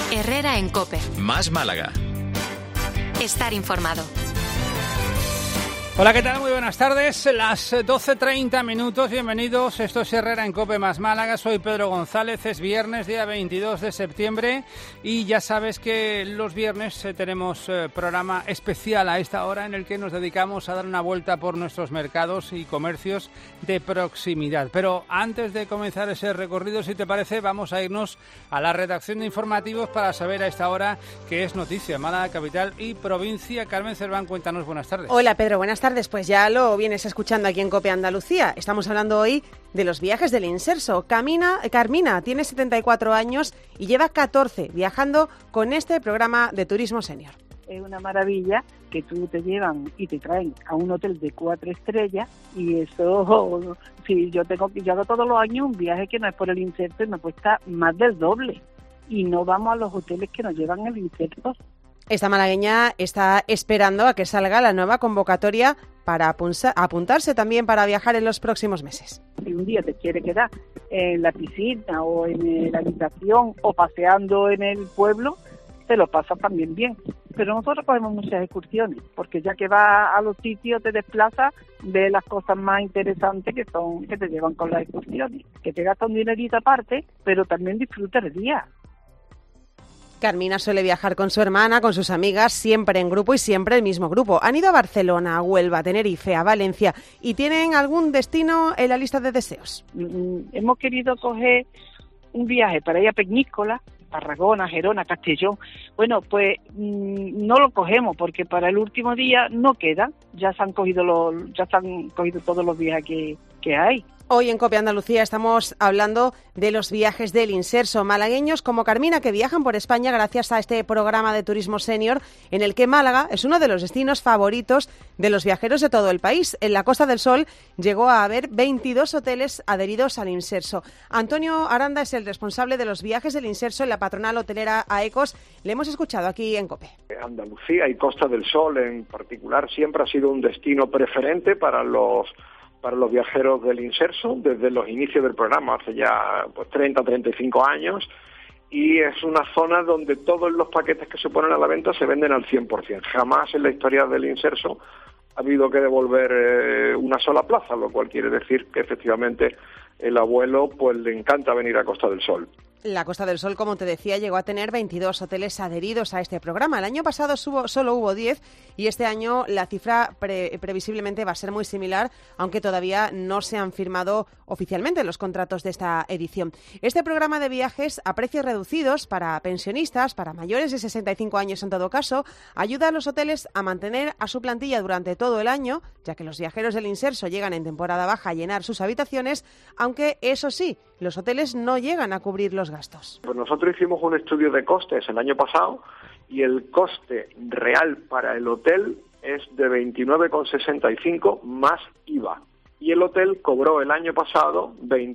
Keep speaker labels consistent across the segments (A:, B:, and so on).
A: Herrera en COPE.
B: Más Málaga.
A: Estar informado.
C: Hola, ¿qué tal? Muy buenas tardes. Las 12:30 minutos. Bienvenidos. Esto es Herrera en COPE más Málaga. Soy Pedro González. Es viernes, día 22 de septiembre. Y ya sabes que los viernes tenemos programa especial a esta hora en el que nos dedicamos a dar una vuelta por nuestros mercados y comercios de proximidad. Pero antes de comenzar ese recorrido, si te parece, vamos a irnos a la redacción de informativos para saber a esta hora qué es noticia. Málaga, capital y provincia. Carmen Cerván, cuéntanos. Buenas tardes.
D: Hola, Pedro. Buenas tardes. Pues ya lo vienes escuchando aquí en COPE Andalucía. Estamos hablando hoy de los viajes del Inserso. Carmina tiene 74 años y lleva 14 viajando con este programa de turismo senior.
E: Es una maravilla que tú te llevan y te traen a un hotel de 4 estrellas y eso, si yo hago todos los años un viaje que no es por el Inserso y me cuesta más del doble y no vamos a los hoteles que nos llevan el Inserso.
D: Esta malagueña está esperando a que salga la nueva convocatoria para apuntarse también para viajar en los próximos meses.
E: Si un día te quiere quedar en la piscina o en la habitación o paseando en el pueblo, te lo pasas también bien. Pero nosotros cogemos muchas excursiones, porque ya que vas a los sitios, te desplazas, ves las cosas más interesantes que te llevan con las excursiones. Que te gastas un dinerito aparte, pero también disfrutas el día.
D: Carmina suele viajar con su hermana, con sus amigas, siempre en grupo y siempre el mismo grupo. Han ido a Barcelona, a Huelva, a Tenerife, a Valencia y tienen algún destino en la lista de deseos.
E: Hemos querido coger un viaje para ir a Peñíscola, Tarragona, Gerona, Castellón. Bueno, pues no lo cogemos porque para el último día no queda. Ya se han cogido todos los viajes que hay.
D: Hoy en COPE Andalucía estamos hablando de los viajes del Inserso. Malagueños como Carmina que viajan por España gracias a este programa de turismo senior en el que Málaga es uno de los destinos favoritos de los viajeros de todo el país. En la Costa del Sol llegó a haber 22 hoteles adheridos al Inserso. Antonio Aranda es el responsable de los viajes del Inserso en la patronal hotelera AECOS. Le hemos escuchado aquí en COPE.
F: Andalucía y Costa del Sol en particular siempre ha sido un destino preferente para los viajeros del Inserso desde los inicios del programa, hace ya 30-35 años, y es una zona donde todos los paquetes que se ponen a la venta se venden al 100%. Jamás en la historia del Inserso ha habido que devolver una sola plaza, lo cual quiere decir que efectivamente el abuelo pues le encanta venir a Costa del Sol.
D: La Costa del Sol, como te decía, llegó a tener 22 hoteles adheridos a este programa. El año pasado solo hubo 10 y este año la cifra previsiblemente va a ser muy similar, aunque todavía no se han firmado oficialmente los contratos de esta edición. Este programa de viajes a precios reducidos para pensionistas, para mayores de 65 años en todo caso, ayuda a los hoteles a mantener a su plantilla durante todo el año, ya que los viajeros del Inserso llegan en temporada baja a llenar sus habitaciones, aunque eso sí, los hoteles no llegan a cubrir los gastos.
F: Pues nosotros hicimos un estudio de costes el año pasado y el coste real para el hotel es de 29,65 más IVA. Y el hotel cobró el año pasado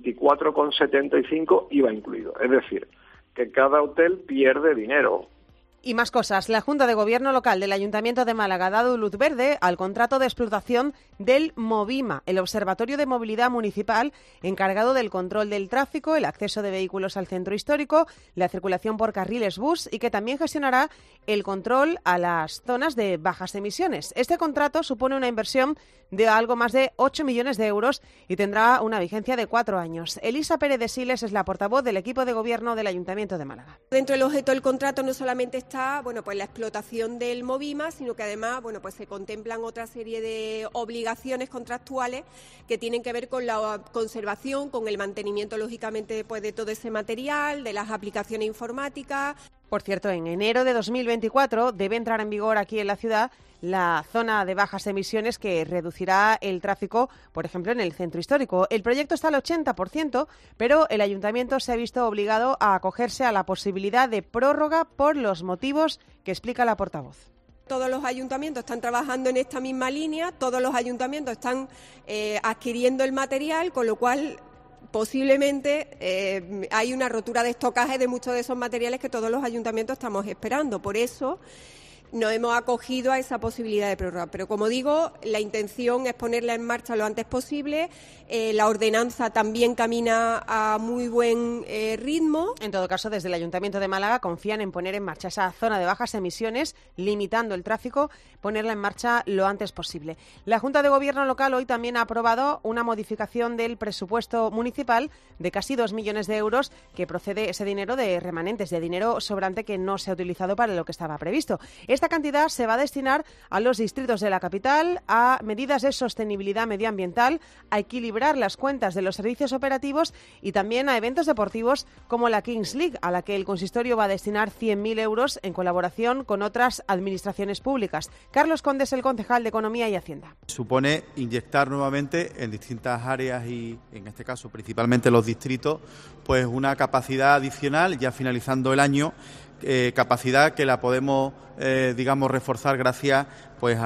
F: 24,75 IVA incluido. Es decir, que cada hotel pierde dinero.
D: Y más cosas. La Junta de Gobierno Local del Ayuntamiento de Málaga ha dado luz verde al contrato de explotación del Movima, el Observatorio de Movilidad Municipal encargado del control del tráfico, el acceso de vehículos al centro histórico, la circulación por carriles bus y que también gestionará el control a las zonas de bajas emisiones. Este contrato supone una inversión de algo más de 8 millones de euros y tendrá una vigencia de 4 años. Elisa Pérez de Siles es la portavoz del equipo de gobierno del Ayuntamiento de Málaga.
G: Dentro del objeto del contrato no solamente está pues la explotación del Movima, sino que además pues se contemplan otra serie de obligaciones contractuales que tienen que ver con la conservación, con el mantenimiento lógicamente pues de todo ese material, de las aplicaciones informáticas.
D: Por cierto, en enero de 2024 debe entrar en vigor aquí en la ciudad la zona de bajas emisiones que reducirá el tráfico, por ejemplo, en el centro histórico. El proyecto está al 80%, pero el ayuntamiento se ha visto obligado a acogerse a la posibilidad de prórroga por los motivos que explica la portavoz.
G: Todos los ayuntamientos están trabajando en esta misma línea, todos los ayuntamientos están adquiriendo el material, con lo cual posiblemente hay una rotura de estocaje de muchos de esos materiales que todos los ayuntamientos estamos esperando. Por eso nos hemos acogido a esa posibilidad de prórroga. Pero como digo, la intención es ponerla en marcha lo antes posible. La ordenanza también camina a muy buen ritmo.
D: En todo caso, desde el Ayuntamiento de Málaga confían en poner en marcha esa zona de bajas emisiones, limitando el tráfico, ponerla en marcha lo antes posible. La Junta de Gobierno local hoy también ha aprobado una modificación del presupuesto municipal de casi 2 millones de euros, que procede ese dinero de remanentes, de dinero sobrante que no se ha utilizado para lo que estaba previsto. Esta cantidad se va a destinar a los distritos de la capital, a medidas de sostenibilidad medioambiental, a equilibrar las cuentas de los servicios operativos y también a eventos deportivos como la Kings League, a la que el consistorio va a destinar 100.000 euros en colaboración con otras administraciones públicas. Carlos Conde es el concejal de Economía y Hacienda.
B: Supone inyectar nuevamente en distintas áreas y, en este caso, principalmente los distritos, pues una capacidad adicional, ya finalizando el año, capacidad que la podemos, reforzar gracias pues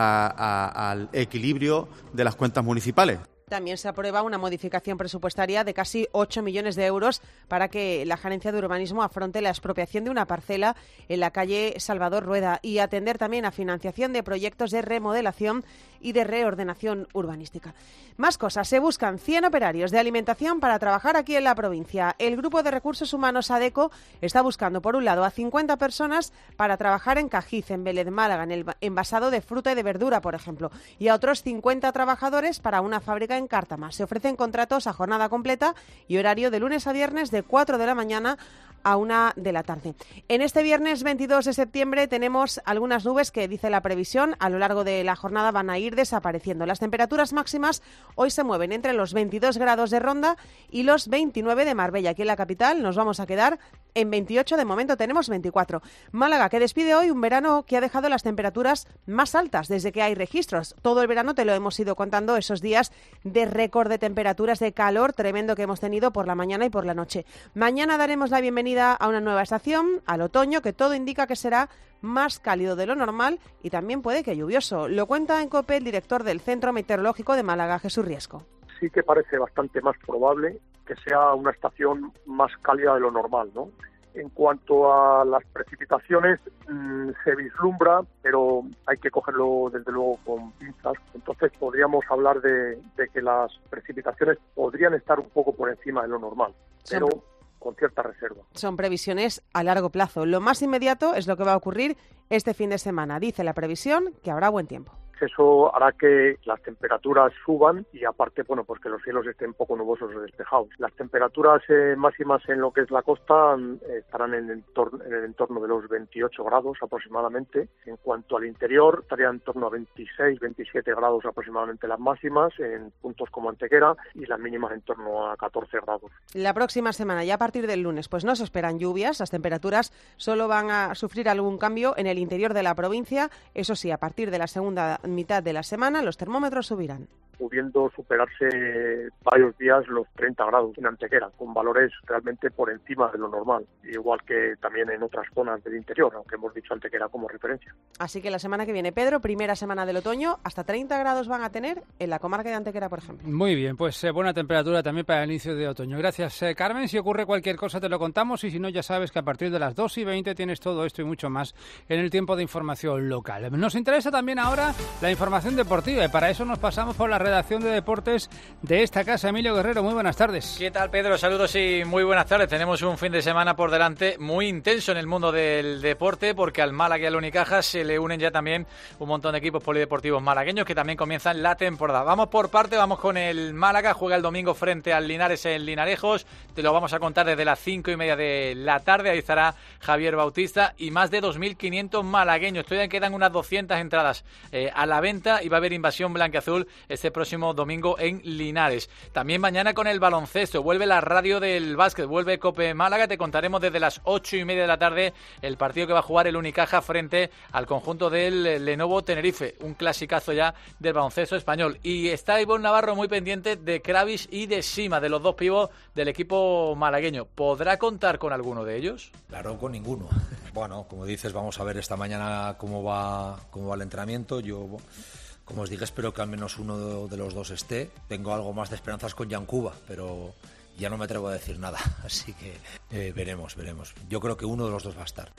B: al equilibrio de las cuentas municipales.
D: También se aprueba una modificación presupuestaria de casi 8 millones de euros para que la Gerencia de Urbanismo afronte la expropiación de una parcela en la calle Salvador Rueda y atender también a financiación de proyectos de remodelación y de reordenación urbanística. Más cosas. Se buscan 100 operarios de alimentación para trabajar aquí en la provincia. El Grupo de Recursos Humanos ADECO está buscando, por un lado, a 50 personas para trabajar en Cajiz, en Vélez Málaga, en el envasado de fruta y de verdura, por ejemplo, y a otros 50 trabajadores para una fábrica en Cártama. Se ofrecen contratos a jornada completa y horario de lunes a viernes de 4 de la mañana a 1 de la tarde. En este viernes 22 de septiembre tenemos algunas nubes que, dice la previsión, a lo largo de la jornada van a ir desapareciendo. Las temperaturas máximas hoy se mueven entre los 22 grados de Ronda y los 29 de Marbella. Aquí en la capital nos vamos a quedar en 28, de momento tenemos 24. Málaga, que despide hoy un verano que ha dejado las temperaturas más altas desde que hay registros. Todo el verano te lo hemos ido contando, esos días de récord de temperaturas, de calor tremendo que hemos tenido por la mañana y por la noche. Mañana daremos la bienvenida a una nueva estación, al otoño, que todo indica que será más cálido de lo normal y también puede que lluvioso. Lo cuenta en COPE el director del Centro Meteorológico de Málaga, Jesús Riesco.
H: Sí que parece bastante más probable que sea una estación más cálida de lo normal, ¿no? En cuanto a las precipitaciones, se vislumbra, pero hay que cogerlo desde luego con pinzas. Entonces podríamos hablar de que las precipitaciones podrían estar un poco por encima de lo normal, pero con cierta reserva.
D: Son previsiones a largo plazo. Lo más inmediato es lo que va a ocurrir este fin de semana. Dice la previsión que habrá buen tiempo.
H: Eso hará que las temperaturas suban y aparte, bueno, pues que los cielos estén poco nubosos o despejados. Las temperaturas máximas en lo que es la costa estarán en el entorno de los 28 grados aproximadamente. En cuanto al interior, estarían en torno a 26, 27 grados aproximadamente las máximas en puntos como Antequera y las mínimas en torno a 14 grados.
D: La próxima semana, ya a partir del lunes, pues no se esperan lluvias. Las temperaturas solo van a sufrir algún cambio en el interior de la provincia. Eso sí, a partir de la segunda mitad de la semana los termómetros subirán.
H: Pudiendo superarse varios días los 30 grados en Antequera, con valores realmente por encima de lo normal, igual que también en otras zonas del interior, aunque hemos dicho Antequera como referencia.
D: Así que la semana que viene, Pedro, primera semana del otoño, hasta 30 grados van a tener en la comarca de Antequera, por ejemplo.
C: Muy bien, pues buena temperatura también para el inicio de otoño. Gracias, Carmen. Si ocurre cualquier cosa te lo contamos y si no, ya sabes que a partir de las 2:20 tienes todo esto y mucho más en el tiempo de información local. Nos interesa también ahora la información deportiva y para eso nos pasamos por la redacción de deportes de esta casa. Emilio Guerrero, muy buenas tardes.
I: ¿Qué tal, Pedro? Saludos y muy buenas tardes. Tenemos un fin de semana por delante muy intenso en el mundo del deporte porque al Málaga y al Unicaja se le unen ya también un montón de equipos polideportivos malagueños que también comienzan la temporada. Vamos por parte, vamos con el Málaga. Juega el domingo frente al Linares en Linarejos. Te lo vamos a contar desde las 5:30 de la tarde. Ahí estará Javier Bautista y más de 2.500 malagueños. Todavía quedan unas 200 entradas a la venta y va a haber invasión blanquiazul este próximo domingo en Linares. También mañana con el baloncesto. Vuelve la radio del básquet, vuelve Cope Málaga. Te contaremos desde las 8:30 de la tarde el partido que va a jugar el Unicaja frente al conjunto del Lenovo Tenerife. Un clasicazo ya del baloncesto español. Y está Ivonne Navarro muy pendiente de Kravis y de Sima, de los dos pibos del equipo malagueño. ¿Podrá contar con alguno de ellos?
J: Claro, con ninguno. Bueno, como dices, vamos a ver esta mañana cómo va el entrenamiento. Yo, como os dije, espero que al menos uno de los dos esté. Tengo algo más de esperanzas con Yancuba, pero ya no me atrevo a decir nada. Así que veremos. Yo creo que uno de los dos va a estar.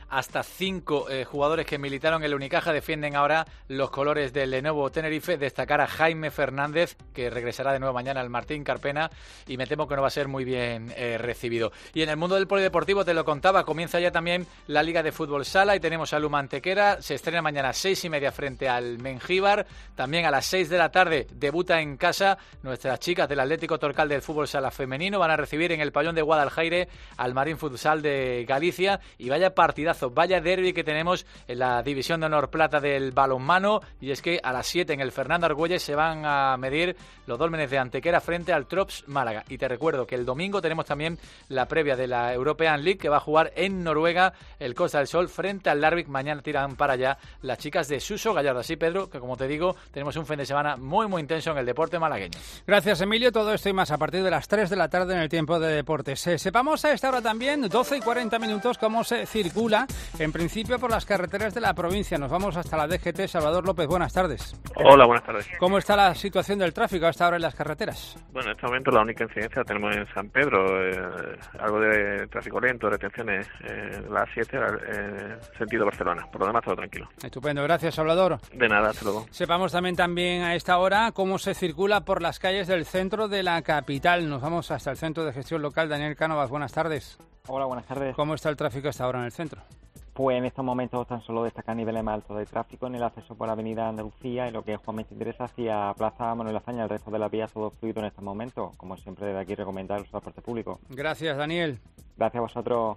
I: hasta 5 jugadores que militaron en el Unicaja defienden ahora los colores del Lenovo Tenerife. Destacar a Jaime Fernández, que regresará de nuevo mañana al Martín Carpena, y me temo que no va a ser muy bien recibido. Y en el mundo del polideportivo, te lo contaba, comienza ya también la Liga de Fútbol Sala y tenemos a Luma Antequera. Se estrena mañana a 6:30 frente al Mengíbar. También a las 6 de la tarde debuta en casa nuestras chicas del Atlético Torcal del Fútbol Sala femenino. Van a recibir en el pabellón de Guadaljaire al Marín Futsal de Galicia. Y vaya partidazo, vaya derbi que tenemos en la División de Honor Plata del balonmano. Y es que a las 7 en el Fernando Argüelles se van a medir los dólmenes de Antequera frente al Trops Málaga. Y te recuerdo que el domingo tenemos también la previa de la European League, que va a jugar en Noruega el Costa del Sol frente al Larvik. Mañana tiran para allá las chicas de Suso Gallardo. Así, Pedro, que como te digo, tenemos un fin de semana muy, muy intenso en el deporte malagueño.
C: Gracias, Emilio. Todo esto y más a partir de las 3 de la tarde en el tiempo de deportes. Sepamos a esta hora también, 12:40, cómo se circula, en principio, por las carreteras de la provincia. Nos vamos hasta la DGT. Salvador López, buenas tardes.
K: Hola, buenas tardes.
C: ¿Cómo está la situación del tráfico a esta hora en las carreteras?
K: Bueno, en este momento la única incidencia la tenemos en San Pedro, algo de tráfico lento, retenciones, las 7, sentido Barcelona. Por lo demás, todo tranquilo.
C: Estupendo, gracias, Salvador.
K: De nada, hasta luego.
C: Sepamos también a esta hora cómo se circula por las calles del centro de la capital. Nos vamos hasta el Centro de Gestión Local. Daniel Cánovas, buenas tardes.
L: Hola, buenas tardes.
C: ¿Cómo está el tráfico a esta hora en el centro?
L: Pues en estos momentos tan solo destacan niveles más altos de tráfico en el acceso por Avenida Andalucía y lo que es Juan 23 hacia Plaza Manuel Azaña. El resto de las vías todo fluido en estos momentos. Como siempre, desde aquí recomendar el transporte público.
C: Gracias, Daniel.
L: Gracias a vosotros.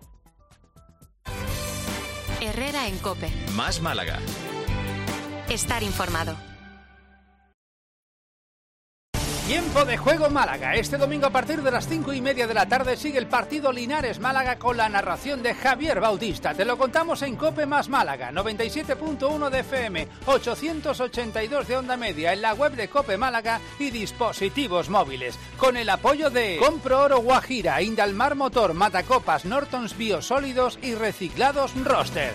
A: Herrera en COPE.
M: Más Málaga.
A: Estar informado.
C: Tiempo de juego Málaga. Este domingo a partir de las 5:30 de la tarde sigue el partido Linares-Málaga con la narración de Javier Bautista. Te lo contamos en COPE más Málaga, 97.1 de FM, 882 de onda media, en la web de COPE Málaga y dispositivos móviles. Con el apoyo de Compro Oro Guajira, Indalmar Motor, Matacopas, Nortons Biosólidos y Reciclados Roster.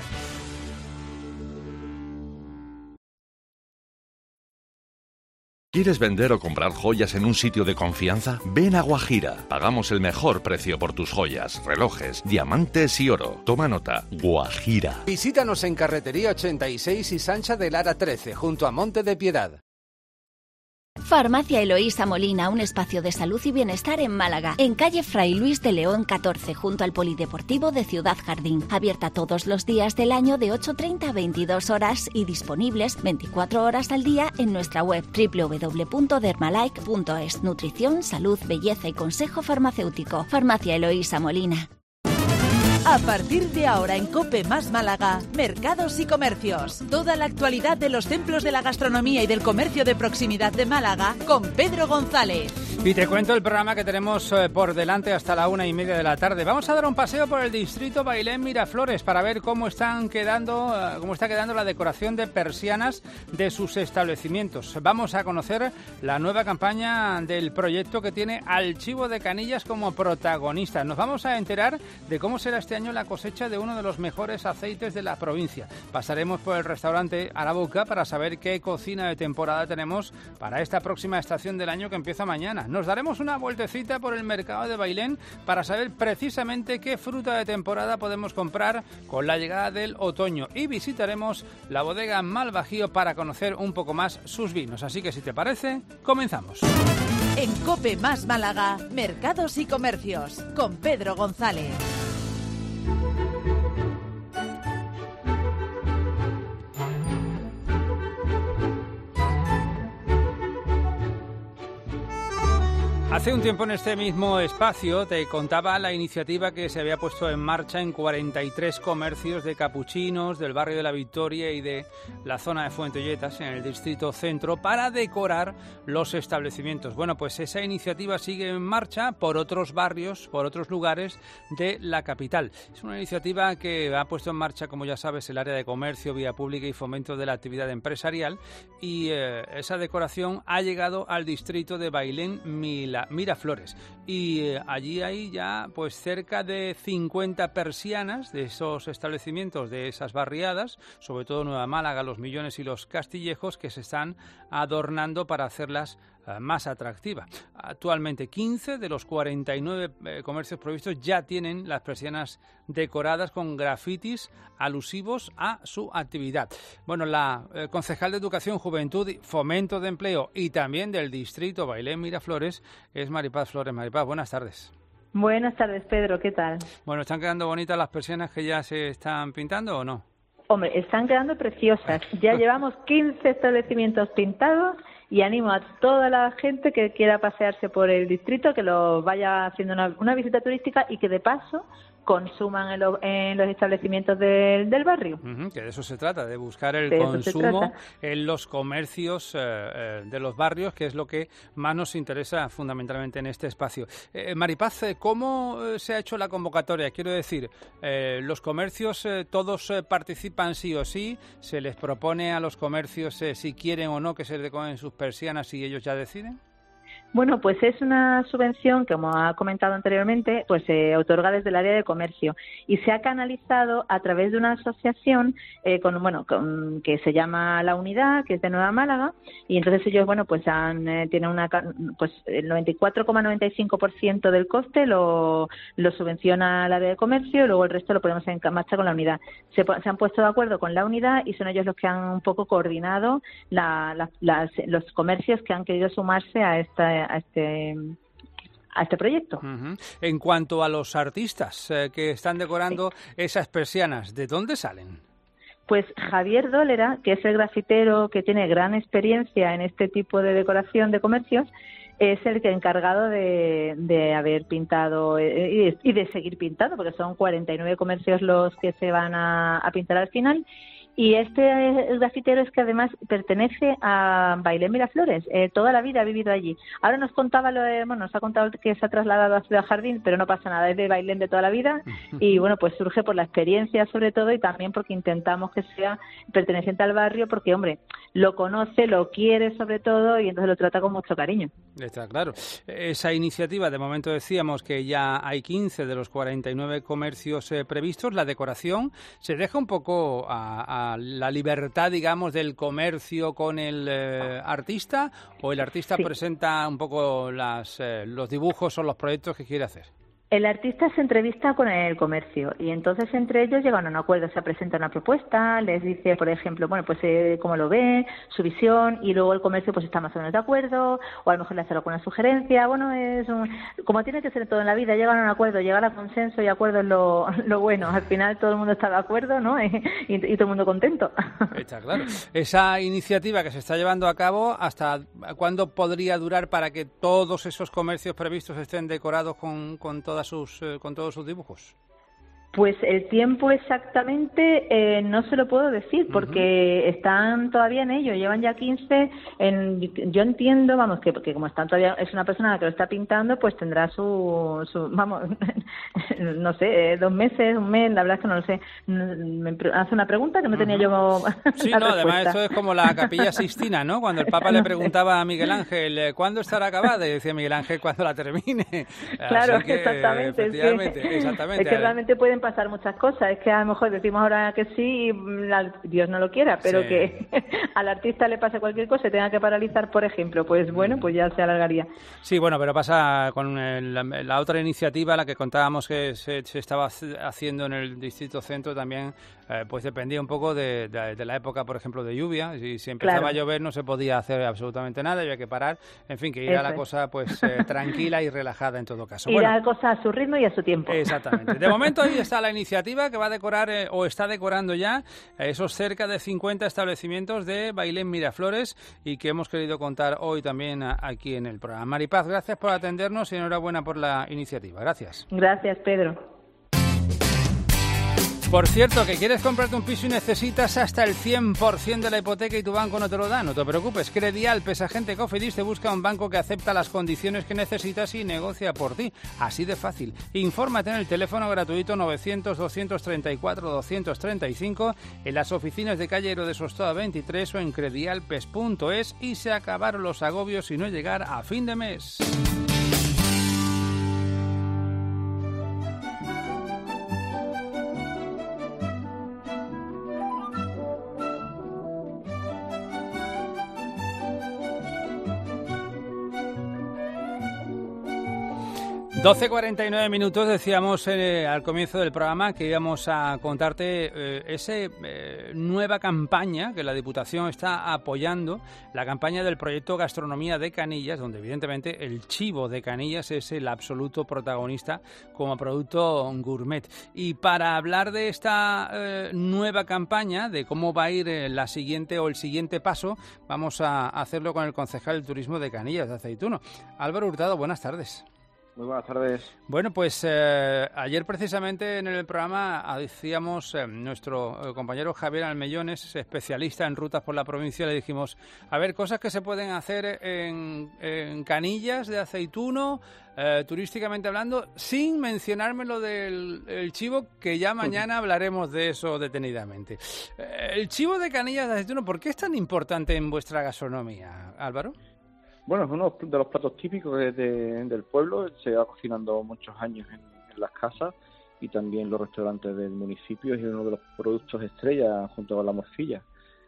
N: ¿Quieres vender o comprar joyas en un sitio de confianza? Ven a Guajira. Pagamos el mejor precio por tus joyas, relojes, diamantes y oro. Toma nota. Guajira.
C: Visítanos en Carretería 86 y Sancha de Lara 13, junto a Monte de Piedad.
O: Farmacia Eloísa Molina, un espacio de salud y bienestar en Málaga, en calle Fray Luis de León 14, junto al Polideportivo de Ciudad Jardín. Abierta todos los días del año de 8:30 a 22 horas y disponibles 24 horas al día en nuestra web www.dermalike.es. Nutrición, salud, belleza y consejo farmacéutico. Farmacia Eloísa Molina.
P: A partir de ahora en COPE más Málaga, mercados y comercios. Toda la actualidad de los templos de la gastronomía y del comercio de proximidad de Málaga con Pedro González.
C: Y te cuento el programa que tenemos por delante hasta la 1:30 de la tarde. Vamos a dar un paseo por el distrito Bailén Miraflores para ver cómo está quedando la decoración de persianas de sus establecimientos. Vamos a conocer la nueva campaña del proyecto que tiene al Chivo de Canillas como protagonista. Nos vamos a enterar de cómo será este año la cosecha de uno de los mejores aceites de la provincia. Pasaremos por el restaurante Arabuca para saber qué cocina de temporada tenemos para esta próxima estación del año que empieza mañana. Nos daremos una vueltecita por el mercado de Bailén para saber precisamente qué fruta de temporada podemos comprar con la llegada del otoño y visitaremos la bodega Malvajío para conocer un poco más sus vinos. Así que si te parece, comenzamos.
P: En COPE más Málaga, mercados y comercios, con Pedro González.
C: Hace un tiempo en este mismo espacio te contaba la iniciativa que se había puesto en marcha en 43 comercios de capuchinos del barrio de la Victoria y de la zona de Fuenteolletas, en el distrito centro, para decorar los establecimientos. Bueno, pues esa iniciativa sigue en marcha por otros barrios, por otros lugares de la capital. Es una iniciativa que ha puesto en marcha, como ya sabes, el área de comercio, vía pública y fomento de la actividad empresarial, y esa decoración ha llegado al distrito de Bailén Miraflores y allí hay ya pues cerca de 50 persianas de esos establecimientos, de esas barriadas, sobre todo Nueva Málaga, Los Millones y Los Castillejos, que se están adornando para hacerlas más atractiva. Actualmente 15 de los 49 comercios provistos ya tienen las persianas decoradas con grafitis alusivos a su actividad. Bueno, la concejal de Educación, Juventud, Fomento de Empleo y también del distrito Bailén Miraflores es Maripaz Flores. Maripaz, buenas tardes.
M: Buenas tardes, Pedro, ¿qué tal?
C: Bueno, ¿están quedando bonitas las persianas que ya se están pintando o no?
M: Hombre, están quedando preciosas. Ya llevamos 15 establecimientos pintados y animo a toda la gente que quiera pasearse por el distrito que lo vaya haciendo una visita turística y que de paso consuman en los establecimientos del barrio.
C: Que de eso se trata, de buscar el consumo en los comercios de los barrios, que es lo que más nos interesa fundamentalmente en este espacio. Maripaz, ¿cómo se ha hecho la convocatoria? Quiero decir, ¿los comercios todos participan sí o sí? ¿Se les propone a los comercios si quieren o no que se decoren sus persianas y ellos ya deciden?
M: Bueno, pues es una subvención que, como ha comentado anteriormente, pues se otorga desde el área de comercio y se ha canalizado a través de una asociación que se llama La Unidad, que es de Nueva Málaga, y entonces ellos, pues tienen el 94,95% del coste lo subvenciona el área de comercio y luego el resto lo ponemos en marcha con La Unidad. Se han puesto de acuerdo con La Unidad y son ellos los que han un poco coordinado los comercios que han querido sumarse a este proyecto.
C: En cuanto a los artistas que están decorando esas persianas, ¿de dónde salen?
M: Pues Javier Dólera, que es el grafitero que tiene gran experiencia en este tipo de decoración de comercios, es el que encargado de haber pintado y de seguir pintando, porque son 49 comercios los que se van a pintar al final. Y el grafitero es que además pertenece a Bailén Miraflores, toda la vida ha vivido allí. Ahora nos ha contado que se ha trasladado a Ciudad Jardín, pero no pasa nada, es de Bailén de toda la vida y pues surge por la experiencia sobre todo y también porque intentamos que sea perteneciente al barrio porque, lo conoce, lo quiere sobre todo y entonces lo trata con mucho cariño.
C: Está claro. Esa iniciativa, de momento decíamos que ya hay 15 de los 49 comercios previstos. La decoración se deja un poco a la libertad, digamos, del comercio con el artista, o el artista presenta un poco los dibujos o los proyectos que quiere hacer.
M: El artista se entrevista con el comercio y entonces entre ellos llegan a un acuerdo, se presenta una propuesta, les dice, por ejemplo, cómo lo ve, su visión, y luego el comercio está más o menos de acuerdo, o a lo mejor le hace alguna sugerencia. Como tiene que ser todo en la vida, llegan a un acuerdo, llegar a consenso y acuerdo es lo bueno. Al final todo el mundo está de acuerdo, ¿no? y todo el mundo contento.
C: Está claro. Esa iniciativa que se está llevando a cabo, ¿hasta cuándo podría durar para que todos esos comercios previstos estén decorados con todos sus dibujos?
M: Pues el tiempo exactamente no se lo puedo decir porque están todavía en ello, llevan ya 15. Yo entiendo, que como están todavía, es una persona que lo está pintando, pues tendrá su no sé, 2 meses, un mes, la verdad es que no lo sé. Me hace una pregunta que no tenía yo.
C: Sí, además esto es como la Capilla Sixtina, ¿no? Cuando el Papa le preguntaba a Miguel Ángel ¿cuándo estará acabada? Y decía Miguel Ángel cuando la termine.
M: Claro,
C: que,
M: exactamente.
C: Exactamente.
M: Es que realmente pueden pasar muchas cosas. Es que a lo mejor decimos ahora que sí y Dios no lo quiera, pero que al artista le pase cualquier cosa y tenga que paralizar, por ejemplo, pues ya se alargaría.
C: Sí, pero pasa con la otra iniciativa, la que contábamos que se estaba haciendo en el Distrito Centro también, pues dependía un poco de la época, por ejemplo, de lluvia. Si empezaba a llover no se podía hacer absolutamente nada, había que parar. En fin, que ir a la cosa pues tranquila y relajada en todo caso.
M: Ir a la cosa a su ritmo y a su tiempo.
C: Exactamente. De momento ahí está la iniciativa que va a decorar o está decorando ya esos cerca de 50 establecimientos de Bailén Miraflores y que hemos querido contar hoy también aquí en el programa. Maripaz, gracias por atendernos y enhorabuena por la iniciativa. Gracias.
M: Gracias, Pedro.
C: Por cierto, que quieres comprarte un piso y necesitas hasta el 100% de la hipoteca y tu banco no te lo da, no te preocupes. Credial, Pesagente Cofidis te busca un banco que acepta las condiciones que necesitas y negocia por ti. Así de fácil. Infórmate en el teléfono gratuito 900-234-235 en las oficinas de calle Héroe de Sostoa 23 o en credialpes.es y se acabaron los agobios y no llegar a fin de mes. 12:49 minutos, decíamos al comienzo del programa que íbamos a contarte esa nueva campaña que la Diputación está apoyando, la campaña del proyecto Gastronomía de Canillas, donde evidentemente el chivo de Canillas es el absoluto protagonista como producto gourmet. Y para hablar de esta nueva campaña, de cómo va a ir la siguiente o el siguiente paso, vamos a hacerlo con el concejal de Turismo de Canillas de Aceituno. Álvaro Hurtado, buenas tardes.
Q: Muy buenas tardes.
C: Bueno, pues ayer precisamente en el programa decíamos, nuestro compañero Javier Almellones, especialista en rutas por la provincia, le dijimos, a ver, cosas que se pueden hacer en Canillas de Aceituno, turísticamente hablando, sin mencionarme lo del chivo, que ya mañana hablaremos de eso detenidamente. El chivo de Canillas de Aceituno, ¿por qué es tan importante en vuestra gastronomía, Álvaro?
Q: Bueno, es uno de los platos típicos del pueblo, se va cocinando muchos años en las casas y también en los restaurantes del municipio, es uno de los productos estrella junto con la morcilla.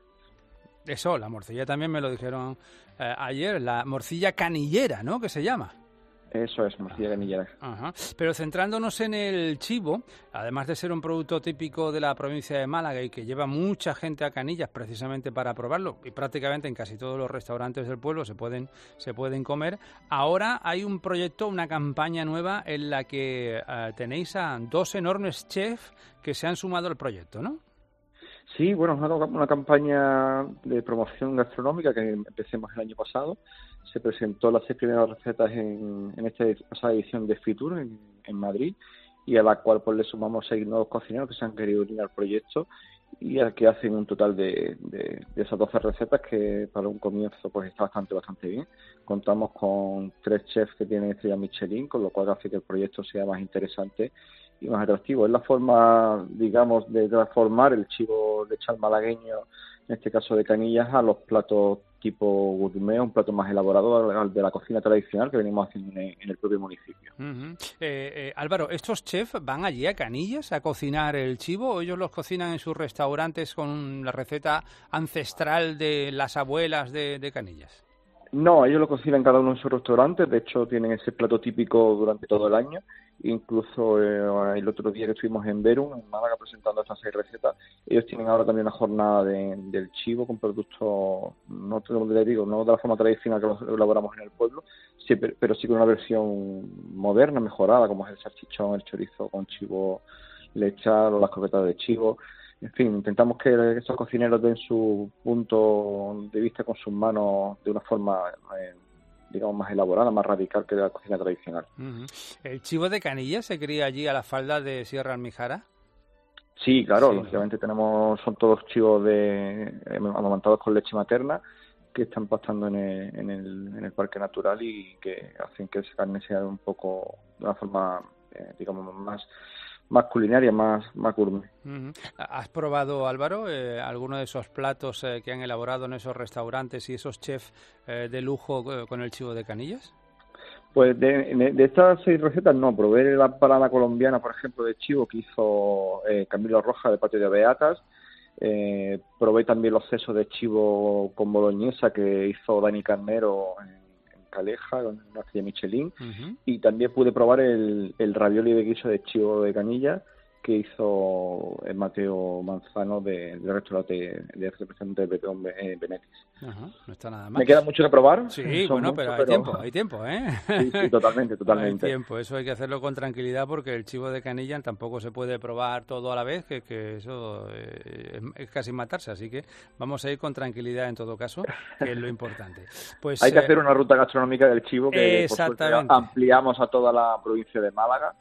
C: Eso, la morcilla también me lo dijeron ayer, la morcilla canillera, ¿no?, que se llama.
Q: Eso es, morcilla canillera.
C: Ajá. Pero centrándonos en el chivo, además de ser un producto típico de la provincia de Málaga y que lleva mucha gente a Canillas precisamente para probarlo, y prácticamente en casi todos los restaurantes del pueblo se pueden comer, ahora hay un proyecto, una campaña nueva en la que tenéis a dos enormes chefs que se han sumado al proyecto, ¿no?
Q: Sí, bueno, es una campaña de promoción gastronómica que empecemos el año pasado. Se presentó las 6 primeras recetas en esta pasada edición de Fitur en Madrid, y a la cual pues le sumamos 6 nuevos cocineros que se han querido unir al proyecto y a que hacen un total de esas 12 recetas, que para un comienzo pues está bastante bien. Contamos con 3 chefs que tienen estrella Michelin, con lo cual hace que el proyecto sea más interesante y más atractivo. Es la forma, digamos, de transformar el chivo de chal malagueño, en este caso de Canillas, a los platos tipo gourmet, un plato más elaborado al de la cocina tradicional que venimos haciendo en el propio municipio.
C: Uh-huh. Álvaro, ¿estos chefs van allí a Canillas a cocinar el chivo o ellos los cocinan en sus restaurantes con la receta ancestral de las abuelas de Canillas?
Q: No, ellos lo cocinan cada uno en sus restaurantes, de hecho tienen ese plato típico durante todo el año. Incluso el otro día que estuvimos en Verum, en Málaga, presentando estas 6 recetas, ellos tienen ahora también una jornada del chivo con productos, no de la forma tradicional que los elaboramos en el pueblo, sí, pero sí con una versión moderna, mejorada, como es el salchichón, el chorizo con chivo lechal o las croquetas de chivo. En fin, intentamos que esos cocineros den su punto de vista con sus manos de una forma digamos, más elaborada, más radical que la cocina tradicional.
C: Uh-huh. ¿El chivo de Canillas se cría allí a la falda de Sierra Almijara?
Q: Sí, claro,
C: sí,
Q: lógicamente son todos chivos amamantados con leche materna que están pastando en el parque natural y que hacen que esa carne sea un poco de una forma, digamos, más culinaria, más gourmet.
C: Uh-huh. ¿Has probado, Álvaro, alguno de esos platos que han elaborado en esos restaurantes y esos chefs de lujo con el chivo de Canillas?
Q: Pues de estas 6 recetas no, probé la empanada colombiana, por ejemplo, de chivo que hizo Camilo Roja de Patio de Beatas, probé también los sesos de chivo con boloñesa que hizo Dani Carnero en Caleja, con una estrella Michelin, uh-huh. Y también pude probar el ravioli de guiso de chivo de Canillas que hizo el Mateo Manzano del restaurante de representante de Betón Benetis.
C: Uh-huh. No está nada mal.
Q: Me queda mucho que probar.
C: Sí, bueno, pero hay tiempo, ¿eh?
Q: Sí, totalmente.
C: Hay tiempo, eso hay que hacerlo con tranquilidad porque el chivo de Canillas tampoco se puede probar todo a la vez, que eso es casi matarse, así que vamos a ir con tranquilidad en todo caso, que es lo importante. Pues
Q: hay que hacer una ruta gastronómica del chivo que por suerte ampliamos a toda la provincia de Málaga.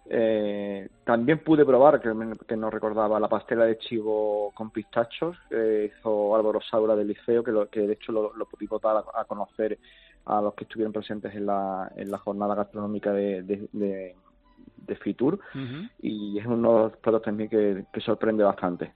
Q: También pude probar, que no recordaba, la pastela de chivo con pistachos que hizo Álvaro Saura del Liceo, que de hecho lo pudimos dar a conocer a los que estuvieron presentes en la jornada gastronómica de Fitur, uh-huh. Y es uno de los platos también que sorprende bastante.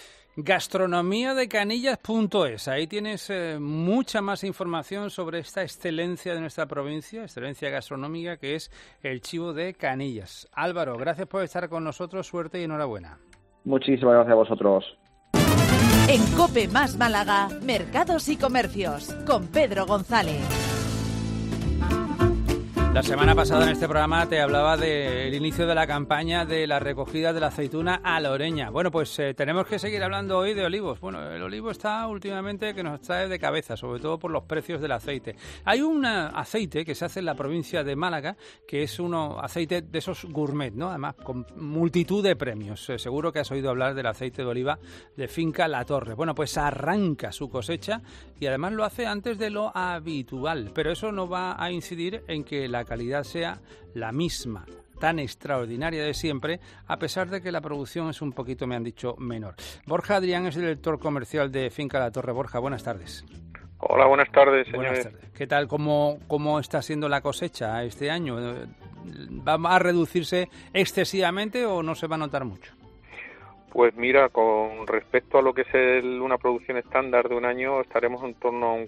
C: Gastronomiadecanillas.es, ahí tienes mucha más información sobre esta excelencia de nuestra provincia, excelencia gastronómica que es el chivo de Canillas. Álvaro, gracias por estar con nosotros, suerte y enhorabuena.
Q: Muchísimas gracias a vosotros.
P: En COPE más Málaga, Mercados y Comercios, con Pedro González.
C: La semana pasada en este programa te hablaba del inicio de la campaña de la recogida de la aceituna aloreña. Bueno, pues tenemos que seguir hablando hoy de olivos. Bueno, el olivo está últimamente que nos trae de cabeza, sobre todo por los precios del aceite. Hay un aceite que se hace en la provincia de Málaga, que es un aceite de esos gourmet, ¿no? Además, con multitud de premios. Seguro que has oído hablar del aceite de oliva de Finca La Torre. Bueno, pues arranca su cosecha y además lo hace antes de lo habitual. Pero eso no va a incidir en que la calidad sea la misma, tan extraordinaria de siempre, a pesar de que la producción es un poquito, me han dicho, menor. Borja Adrián es el director comercial de Finca La Torre. Borja, buenas tardes.
R: Hola, buenas tardes, señores.
C: Buenas tardes. ¿Qué tal? ¿Cómo está siendo la cosecha este año? ¿Va a reducirse excesivamente o no se va a notar mucho?
R: Pues mira, con respecto a lo que es una producción estándar de un año, estaremos en torno a un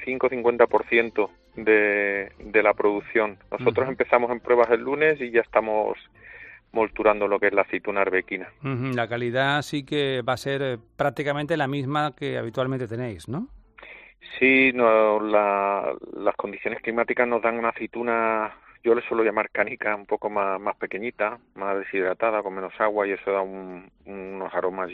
R: 45-50% de la producción. Nosotros empezamos en pruebas el lunes y ya estamos molturando lo que es la aceituna arbequina.
C: La calidad sí que va a ser prácticamente la misma que habitualmente tenéis, ¿no?
R: Sí, no, las condiciones climáticas nos dan una aceituna, yo le suelo llamar canica, un poco más pequeñita, más deshidratada, con menos agua, y eso da unos aromas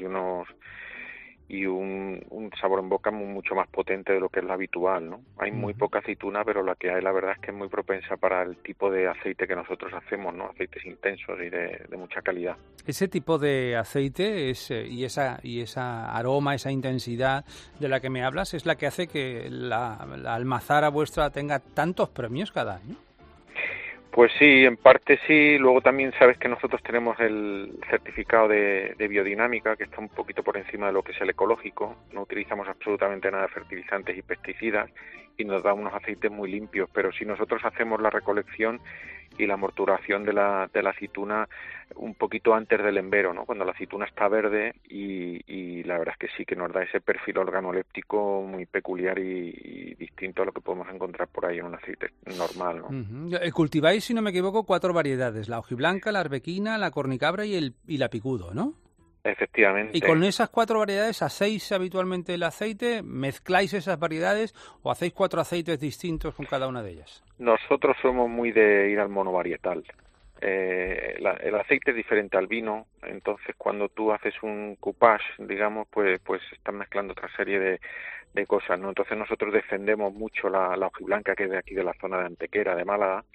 R: y un sabor en boca mucho más potente de lo que es lo habitual, ¿no? Hay muy poca aceituna, pero la que hay, la verdad es que es muy propensa para el tipo de aceite que nosotros hacemos, ¿no? Aceites intensos y de mucha calidad.
C: Ese tipo de aceite y esa aroma, esa intensidad de la que me hablas, es la que hace que la almazara vuestra tenga tantos premios cada año.
R: Pues sí, en parte sí. Luego también sabes que nosotros tenemos el certificado de biodinámica, que está un poquito por encima de lo que es el ecológico. No utilizamos absolutamente nada de fertilizantes y pesticidas y nos da unos aceites muy limpios. Pero si nosotros hacemos la recolección y la morturación de la aceituna un poquito antes del embero, ¿no? Cuando la aceituna está verde y la verdad es que sí que nos da ese perfil organoléptico muy peculiar y distinto a lo que podemos encontrar por ahí en un aceite normal, ¿no?
C: Cultiváis, si no me equivoco, 4 variedades: la hojiblanca, la arbequina, la cornicabra y la picudo, ¿no?
R: Efectivamente.
C: ¿Y con esas 4 variedades hacéis habitualmente el aceite? ¿Mezcláis esas variedades o hacéis 4 aceites distintos con cada una de ellas? Nosotros somos muy de ir al monovarietal. El aceite es diferente al vino, entonces cuando tú haces un coupage, digamos, pues estás mezclando otra serie de cosas, ¿no? Entonces nosotros defendemos mucho la hojiblanca, que es de aquí de la zona de Antequera, de Málaga,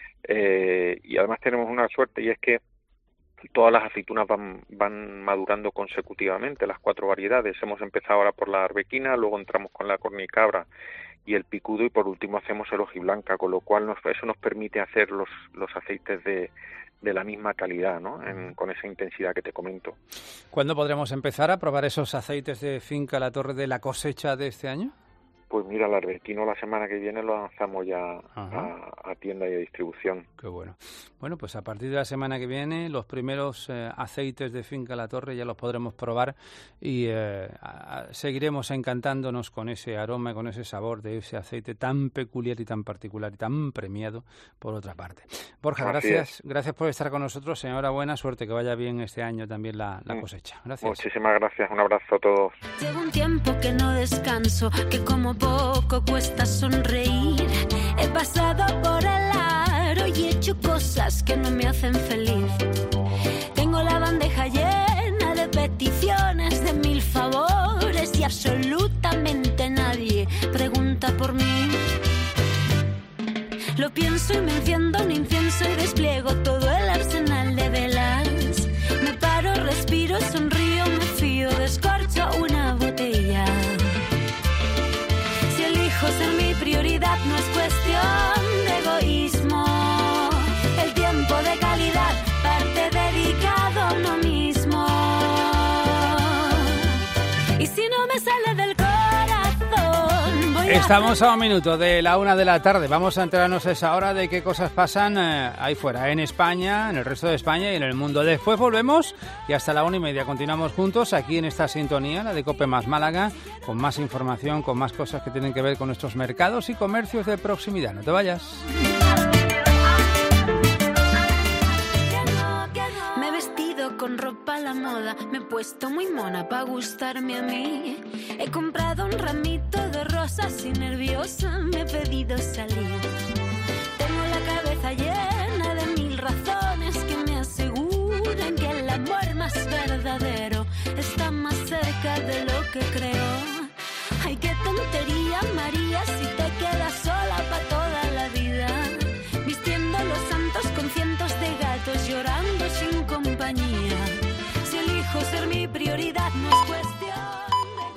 C: y además tenemos una suerte, y es que todas las aceitunas van madurando consecutivamente, las 4 variedades. Hemos empezado ahora por la arbequina, luego entramos con la cornicabra y el picudo, y por último hacemos el hojiblanca, con lo cual eso nos permite hacer los aceites de la misma calidad, ¿no? Con esa intensidad que te comento. ¿Cuándo podremos empezar a probar esos aceites de Finca La Torre de la cosecha de este año?
R: Pues mira, el arbequino la semana que viene lo lanzamos ya a tienda y a distribución.
C: Qué bueno. Bueno, pues a partir de la semana que viene los primeros aceites de Finca La Torre ya los podremos probar y seguiremos encantándonos con ese aroma, con ese sabor de ese aceite tan peculiar y tan particular y tan premiado por otra parte. Borja, gracias por estar con nosotros. Enhorabuena, suerte, que vaya bien este año también la cosecha. Gracias.
R: Muchísimas gracias, un abrazo a todos.
S: Llevo un tiempo que no descanso, que como poco cuesta sonreír. He pasado por el aro y he hecho cosas que no me hacen feliz. Tengo la bandeja llena de peticiones, de 1000 favores, y absolutamente nadie pregunta por mí. Lo pienso y me enciendo un incienso y despliego todo el arsenal de velas. Me paro, respiro, sonrío, me fío, descorcho una botella. Ser mi prioridad no es cuestión de egoísmo. El tiempo de calidad parte dedicado a uno mismo. Y si no me sale del corazón, voy
C: Estamos a un minuto de la 1 de la tarde. Vamos a enterarnos a esa hora de qué cosas pasan ahí fuera, en España, en el resto de España y en el mundo. Después volvemos y hasta la 1:30 continuamos juntos aquí en esta sintonía, la de COPE más Málaga, con más información, con más cosas que tienen que ver con nuestros mercados y comercios de proximidad. No te vayas.
S: Me he vestido con ropa a la moda, me he puesto muy mona para gustarme a mí. He comprado un ramito de rosas y nerviosa me he pedido salir. Tengo la cabeza cabeza llena de 1000 razones que me aseguran que el amor más verdadero está más cerca de lo que creo. Ay, qué tontería, María, si te quedas sola pa' toda la vida, vistiendo los santos con cientos de gatos, llorando sin compañía. Si elijo ser mi prioridad, no es cuestión de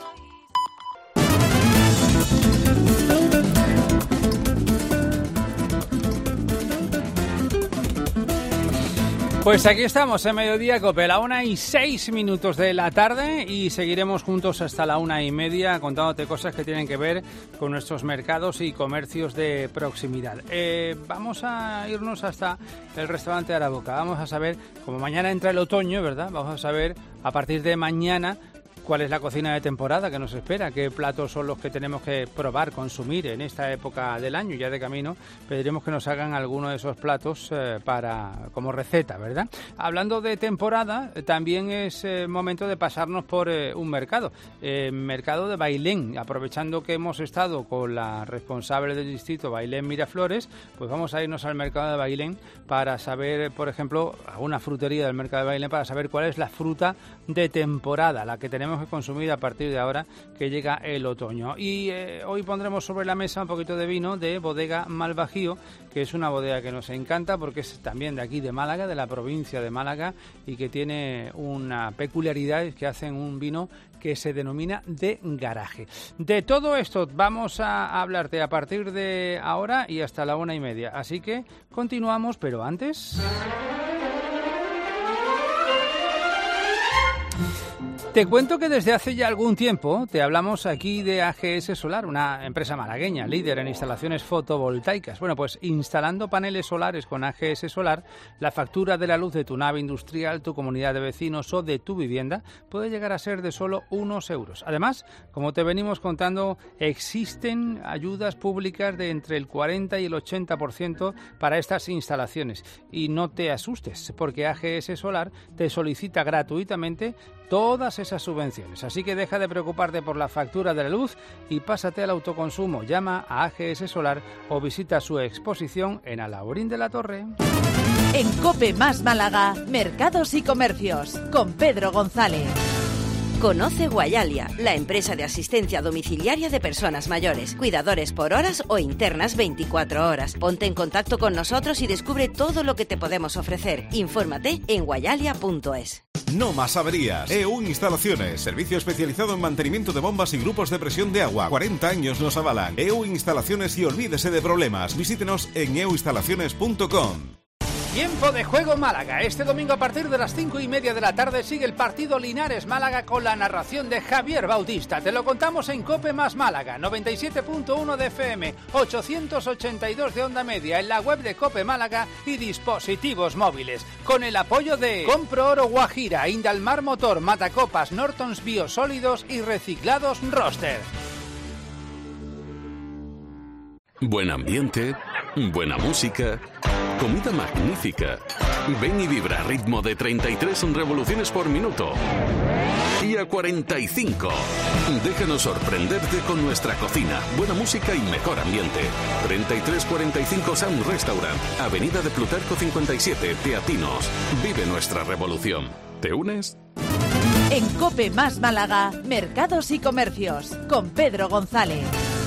C: Pues aquí estamos en Mediodía Cope, la 1:06 de la tarde, y seguiremos juntos hasta la 1:30 contándote cosas que tienen que ver con nuestros mercados y comercios de proximidad. Vamos a irnos hasta el restaurante Araboca. Vamos a saber, como mañana entra el otoño, ¿verdad? Vamos a saber a partir de mañana cuál es la cocina de temporada que nos espera, qué platos son los que tenemos que probar, consumir en esta época del año. Ya de camino pediremos que nos hagan alguno de esos platos como receta, ¿verdad? Hablando de temporada, también es momento de pasarnos por un mercado de Bailén. Aprovechando que hemos estado con la responsable del distrito, Bailén Miraflores, pues vamos a irnos al mercado de Bailén para saber, por ejemplo, a una frutería del mercado de Bailén, para saber cuál es la fruta de temporada, la que tenemos que consumir a partir de ahora que llega el otoño. Y hoy pondremos sobre la mesa un poquito de vino de Bodega Malvajío, que es una bodega que nos encanta porque es también de aquí de Málaga, de la provincia de Málaga, y que tiene una peculiaridad, es que hacen un vino que se denomina de garaje. De todo esto vamos a hablarte a partir de ahora y hasta la 1:30. Así que continuamos, pero antes... Te cuento que desde hace ya algún tiempo te hablamos aquí de AGS Solar, una empresa malagueña, líder en instalaciones fotovoltaicas. Bueno, pues instalando paneles solares con AGS Solar, la factura de la luz de tu nave industrial, tu comunidad de vecinos o de tu vivienda puede llegar a ser de solo unos euros. Además, como te venimos contando, existen ayudas públicas de entre el 40 y el 80% para estas instalaciones. Y no te asustes, porque AGS Solar te solicita gratuitamente todas esas subvenciones. Así que deja de preocuparte por la factura de la luz y pásate al autoconsumo. Llama a AGS Solar o visita su exposición en Alhaurín de la Torre.
P: En COPE Más Málaga, Mercados y Comercios, con Pedro González.
T: Conoce Guayalia, la empresa de asistencia domiciliaria de personas mayores, cuidadores por horas o internas 24 horas. Ponte en contacto con nosotros y descubre todo lo que te podemos ofrecer. Infórmate en guayalia.es.
U: No más averías. EU Instalaciones, servicio especializado en mantenimiento de bombas y grupos de presión de agua. 40 años nos avalan. EU Instalaciones y olvídese de problemas. Visítenos en euinstalaciones.com.
C: Tiempo de juego Málaga. Este domingo a partir de las 5:30 de la tarde sigue el partido Linares-Málaga con la narración de Javier Bautista. Te lo contamos en COPE Más Málaga, 97.1 de FM, 882 de onda media, en la web de COPE Málaga y dispositivos móviles. Con el apoyo de Compro Oro Guajira, Indalmar Motor, Matacopas, Nortons Biosólidos y Reciclados Roster.
N: Buen ambiente, buena música, comida magnífica. Ven y vibra a ritmo de 33 revoluciones por minuto. Y a 45. Déjanos sorprenderte con nuestra cocina, buena música y mejor ambiente. 3345 Sound Restaurant, Avenida de Plutarco 57, Teatinos. Vive nuestra revolución. ¿Te unes?
P: En COPE Más Málaga, Mercados y Comercios, con Pedro González.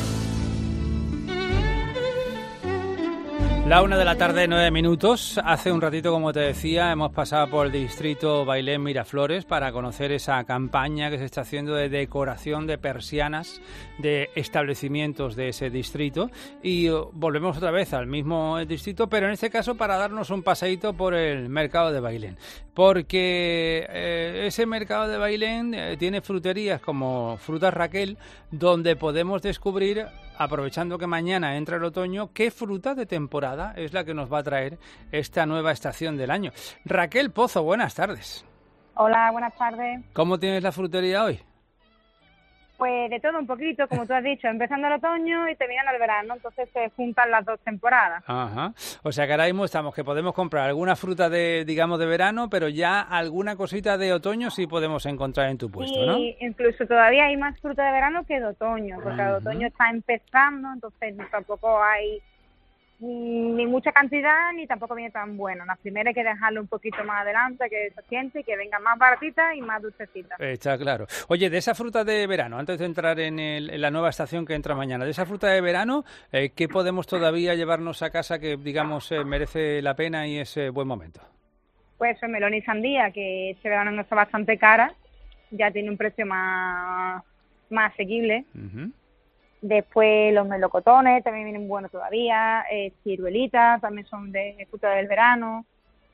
C: La 1:09 p.m. Hace un ratito, como te decía, hemos pasado por el distrito Bailén Miraflores para conocer esa campaña que se está haciendo de decoración de persianas de establecimientos de ese distrito. Y volvemos otra vez al mismo distrito, pero en este caso para darnos un paseíto por el mercado de Bailén. Porque ese mercado de Bailén tiene fruterías como Frutas Raquel, donde podemos descubrir, aprovechando que mañana entra el otoño, qué fruta de temporada es la que nos va a traer esta nueva estación del año. Raquel Pozo, buenas tardes.
V: Hola, buenas tardes.
C: ¿Cómo tienes la frutería hoy?
V: Pues de todo un poquito, como tú has dicho, empezando el otoño y terminando el verano, entonces se juntan las dos temporadas.
C: Ajá. O sea que ahora mismo estamos que podemos comprar alguna fruta de verano, pero ya alguna cosita de otoño sí podemos encontrar en tu puesto, ¿no?
V: Y incluso todavía hay más fruta de verano que de otoño, porque el otoño está empezando, entonces tampoco hay ni mucha cantidad ni tampoco viene tan bueno. La primera hay que dejarlo un poquito más adelante, que se siente y que venga más baratita y más dulcecita.
C: Está claro. Oye, de esa fruta de verano, antes de entrar en la nueva estación que entra mañana, de esa fruta de verano, ¿qué podemos todavía llevarnos a casa que, digamos, merece la pena y es buen momento?
V: Pues el melón y sandía, que este verano no está bastante cara, ya tiene un precio más asequible.
C: Uh-huh.
V: Después los melocotones también vienen buenos todavía, ciruelitas también son de fruta del verano.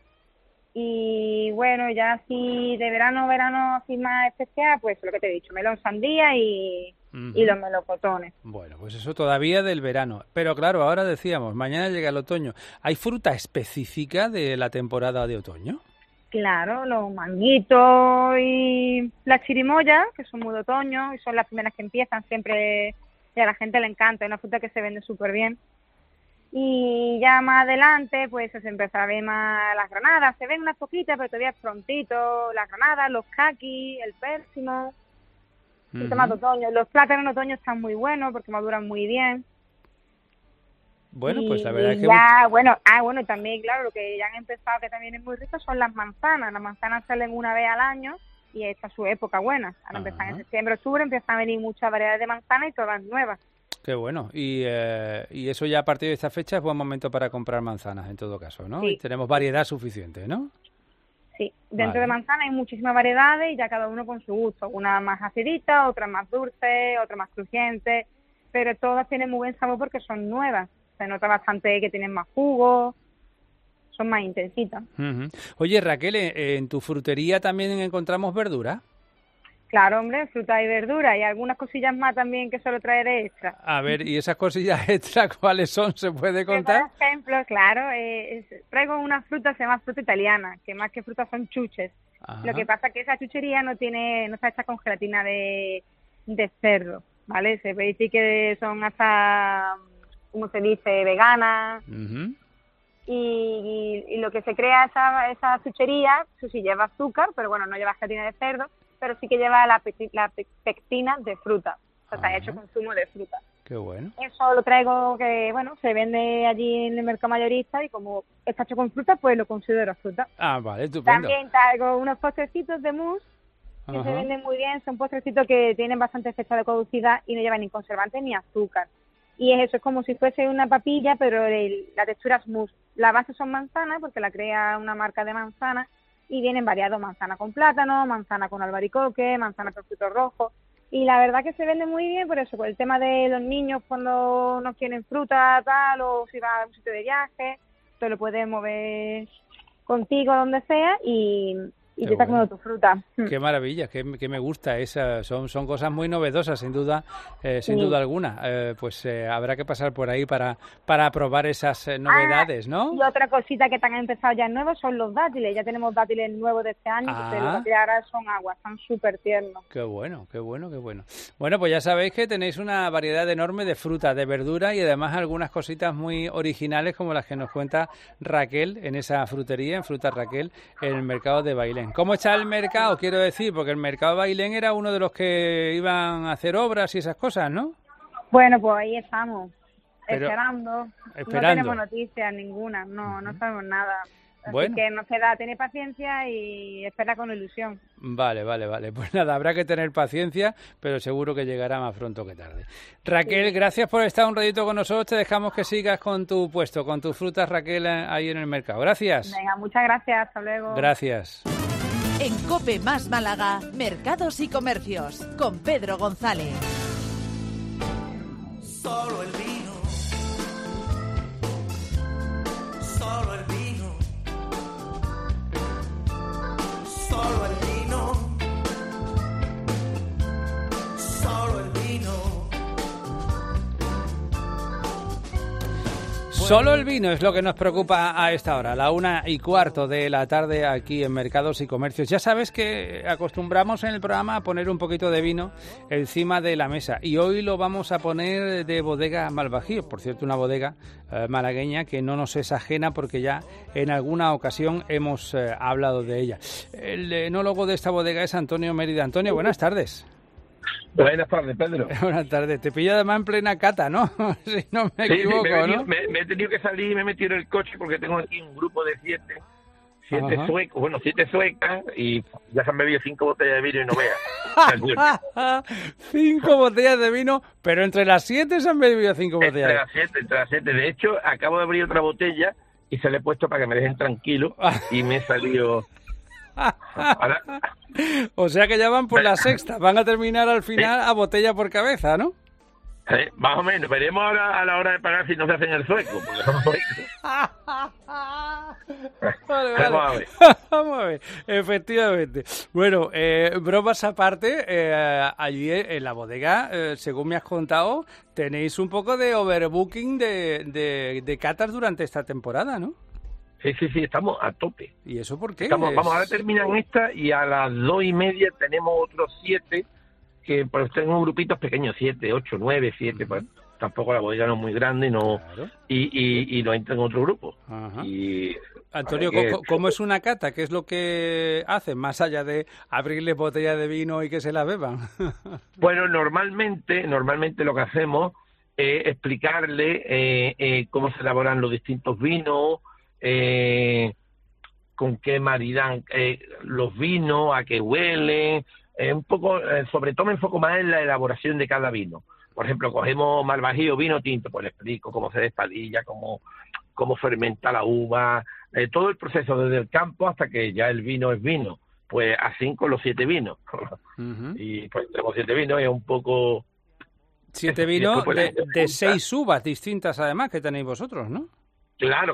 V: Y bueno, ya así de verano así más especial, pues lo que te he dicho, melón, sandía y los melocotones.
C: Bueno, pues eso todavía del verano. Pero claro, ahora decíamos, mañana llega el otoño. ¿Hay fruta específica de la temporada de otoño?
V: Claro, los manguitos y las chirimoyas, que son muy de otoño y son las primeras que empiezan siempre. Y a la gente le encanta, es una fruta que se vende súper bien. Y ya más adelante, pues se empezará a ver más las granadas. Se ven unas poquitas, pero todavía es prontito. Las granadas, los caquis, el pérsimo. El tema de otoño. Los plátanos en otoño están muy buenos porque maduran muy bien.
C: Bueno, pues la verdad es que...
V: Ya, bueno, también, claro, lo que ya han empezado, que también es muy rico, son las manzanas. Las manzanas salen una vez al año. Y esta es su época buena. Ahora empiezan en septiembre, octubre, empiezan a venir muchas variedades de manzanas y todas nuevas.
C: Qué bueno. Y eso ya a partir de esta fecha es buen momento para comprar manzanas en todo caso, ¿no?
V: Sí.
C: Y tenemos variedad suficiente, ¿no?
V: Sí, dentro de manzana hay muchísimas variedades y ya cada uno con su gusto. Una más acidita, otra más dulce, otra más crujiente, pero todas tienen muy buen sabor porque son nuevas. Se nota bastante que tienen más jugo. Son más intensitas.
C: Uh-huh. Oye, Raquel, ¿en tu frutería también encontramos verdura?
V: Claro, hombre, fruta y verdura y algunas cosillas más también que suelo traer extra.
C: A ver, ¿y esas cosillas extra cuáles son? ¿Se puede contar?
V: Por ejemplo, claro, traigo una fruta, se llama fruta italiana, que más que fruta son chuches.
C: Ajá.
V: Lo que pasa es que esa chuchería no está hecha con gelatina de cerdo, ¿vale? Se puede decir que son hasta, ¿cómo se dice?, veganas.
C: Uh-huh.
V: Y lo que se crea esa chuchería, eso sí lleva azúcar, pero bueno, no lleva gelatina de cerdo, pero sí que lleva la pectina de fruta. O sea, está hecho con zumo de fruta.
C: Qué bueno.
V: Eso lo traigo que, bueno, se vende allí en el mercado mayorista y como está hecho con fruta, pues lo considero fruta.
C: Ah, vale, estupendo.
V: También traigo unos postrecitos de mousse que se venden muy bien. Son postrecitos que tienen bastante fecha de caducidad y no llevan ni conservantes ni azúcar. Y es como si fuese una papilla, pero la textura es mousse. La base son manzanas, porque la crea una marca de manzana, y vienen variados, manzana con plátano, manzana con albaricoque, manzana con frutos rojos. Y la verdad que se vende muy bien por eso, por el tema de los niños cuando no quieren fruta, tal, o si va a un sitio de viaje, te lo puedes mover contigo donde sea y te estás comiendo tu fruta.
C: Qué maravilla, que me gusta. Son cosas muy novedosas, sin duda alguna. Pues habrá que pasar por ahí para probar esas novedades, ¿no?
V: Y otra cosita que han empezado ya nuevos son los dátiles. Ya tenemos dátiles nuevos de este año, que los dátiles ahora son agua, están súper tiernos.
C: Qué bueno. Bueno, pues ya sabéis que tenéis una variedad enorme de fruta, de verdura y además algunas cositas muy originales como las que nos cuenta Raquel en esa frutería, en Fruta Raquel, en el mercado de Bailén. ¿Cómo está el mercado? Quiero decir, porque el mercado de Bailén era uno de los que iban a hacer obras y esas cosas, ¿no?
V: Bueno, pues ahí estamos, esperando. No tenemos noticias ninguna, no sabemos nada. Así que no se da, tener paciencia y espera con ilusión.
C: Vale. Pues nada, habrá que tener paciencia, pero seguro que llegará más pronto que tarde. Raquel, gracias por estar un ratito con nosotros. Te dejamos que sigas con tu puesto, con tus frutas, Raquel, ahí en el mercado. Gracias.
V: Venga, muchas gracias. Hasta luego.
C: Gracias.
P: En COPE más Málaga, Mercados y Comercios, con Pedro González.
E: Solo el vino, solo el vino, solo el vino, solo el vino.
C: Solo el vino es lo que nos preocupa a esta hora, 1:15 de la tarde aquí en Mercados y Comercios. Ya sabes que acostumbramos en el programa a poner un poquito de vino encima de la mesa y hoy lo vamos a poner de Bodega Malvajío, por cierto una bodega malagueña que no nos es ajena porque ya en alguna ocasión hemos hablado de ella. El enólogo de esta bodega es Antonio Mérida. Antonio, buenas tardes.
F: Buenas tardes, Pedro.
C: Buenas tardes. Te pillo además en plena cata, ¿no? Si no me equivoco, ¿no?
F: Me he tenido que salir y me he metido en el coche porque tengo aquí un grupo de 7 suecos, 7 suecas, y ya se han bebido 5 botellas de vino y no veas.
C: 5 botellas de vino, pero entre las 7 se han bebido 5 botellas.
F: Entre las 7. De hecho, acabo de abrir otra botella y se la he puesto para que me dejen tranquilo y me he salido...
C: O sea que ya van por la sexta, van a terminar al final a botella por cabeza, ¿no?
F: Más o menos, veremos ahora a la hora de pagar si no se hacen el sueco, porque somos suecos.
C: Vale. Vamos a ver, efectivamente. Bueno, bromas aparte, allí en la bodega, según me has contado, tenéis un poco de overbooking de catas durante esta temporada, ¿no?
F: Sí, estamos a tope.
C: ¿Y eso por qué?
F: Vamos, ahora terminan esta y a las 2:30 tenemos otros 7, que pues tengo grupitos pequeños, 7, 8, 9, 7, pues tampoco la bodega no es muy grande, no, claro. y no entran en otro grupo. Y,
C: Antonio, ¿cómo es una cata? ¿Qué es lo que hacen, más allá de abrirles botellas de vino y que se la beban?
F: Bueno, normalmente lo que hacemos es explicarle cómo se elaboran los distintos vinos, con qué maridan los vinos, a qué huelen, un poco, sobre todo me enfoco más en la elaboración de cada vino. Por ejemplo, cogemos Malvajío, vino tinto, pues le explico cómo se despadilla, cómo fermenta la uva, todo el proceso desde el campo hasta que ya el vino es vino. Pues así con los 7 vinos. Y pues tenemos 7 vinos y es un poco...
C: 7 vinos de 6 uvas distintas además que tenéis vosotros, ¿no?
F: Claro.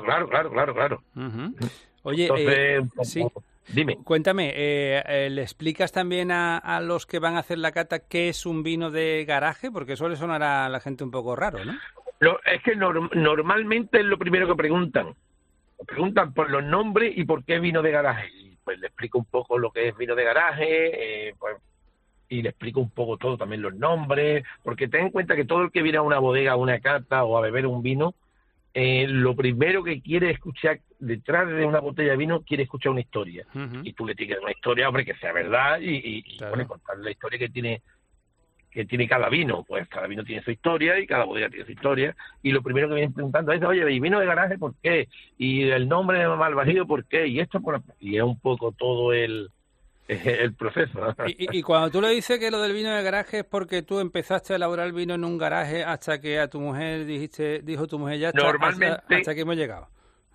C: Oye,
F: entonces,
C: sí.
F: Dime.
C: Cuéntame, ¿le explicas también a los que van a hacer la cata qué es un vino de garaje? Porque suele sonar a la gente un poco raro, ¿no?
F: Es que normalmente es lo primero que preguntan. Preguntan por los nombres y por qué vino de garaje. Y pues le explico un poco lo que es vino de garaje, y le explico un poco todo, también los nombres, porque ten en cuenta que todo el que viene a una bodega, a una cata o a beber un vino, lo primero que quiere escuchar detrás de una botella de vino, quiere escuchar una historia. Y tú le tienes que dar una historia, hombre, que sea verdad y claro. Bueno, contar la historia que tiene cada vino. Pues cada vino tiene su historia y cada bodega tiene su historia. Y lo primero que vienen preguntando es, oye, ¿y vino de garaje por qué? Y el nombre de Malvajío por qué? Y esto y es un poco todo el proceso.
C: Y cuando tú le dices que lo del vino de garaje es porque tú empezaste a elaborar el vino en un garaje hasta que a tu mujer dijo tu mujer ya está,
F: normalmente
C: hasta que hemos llegado.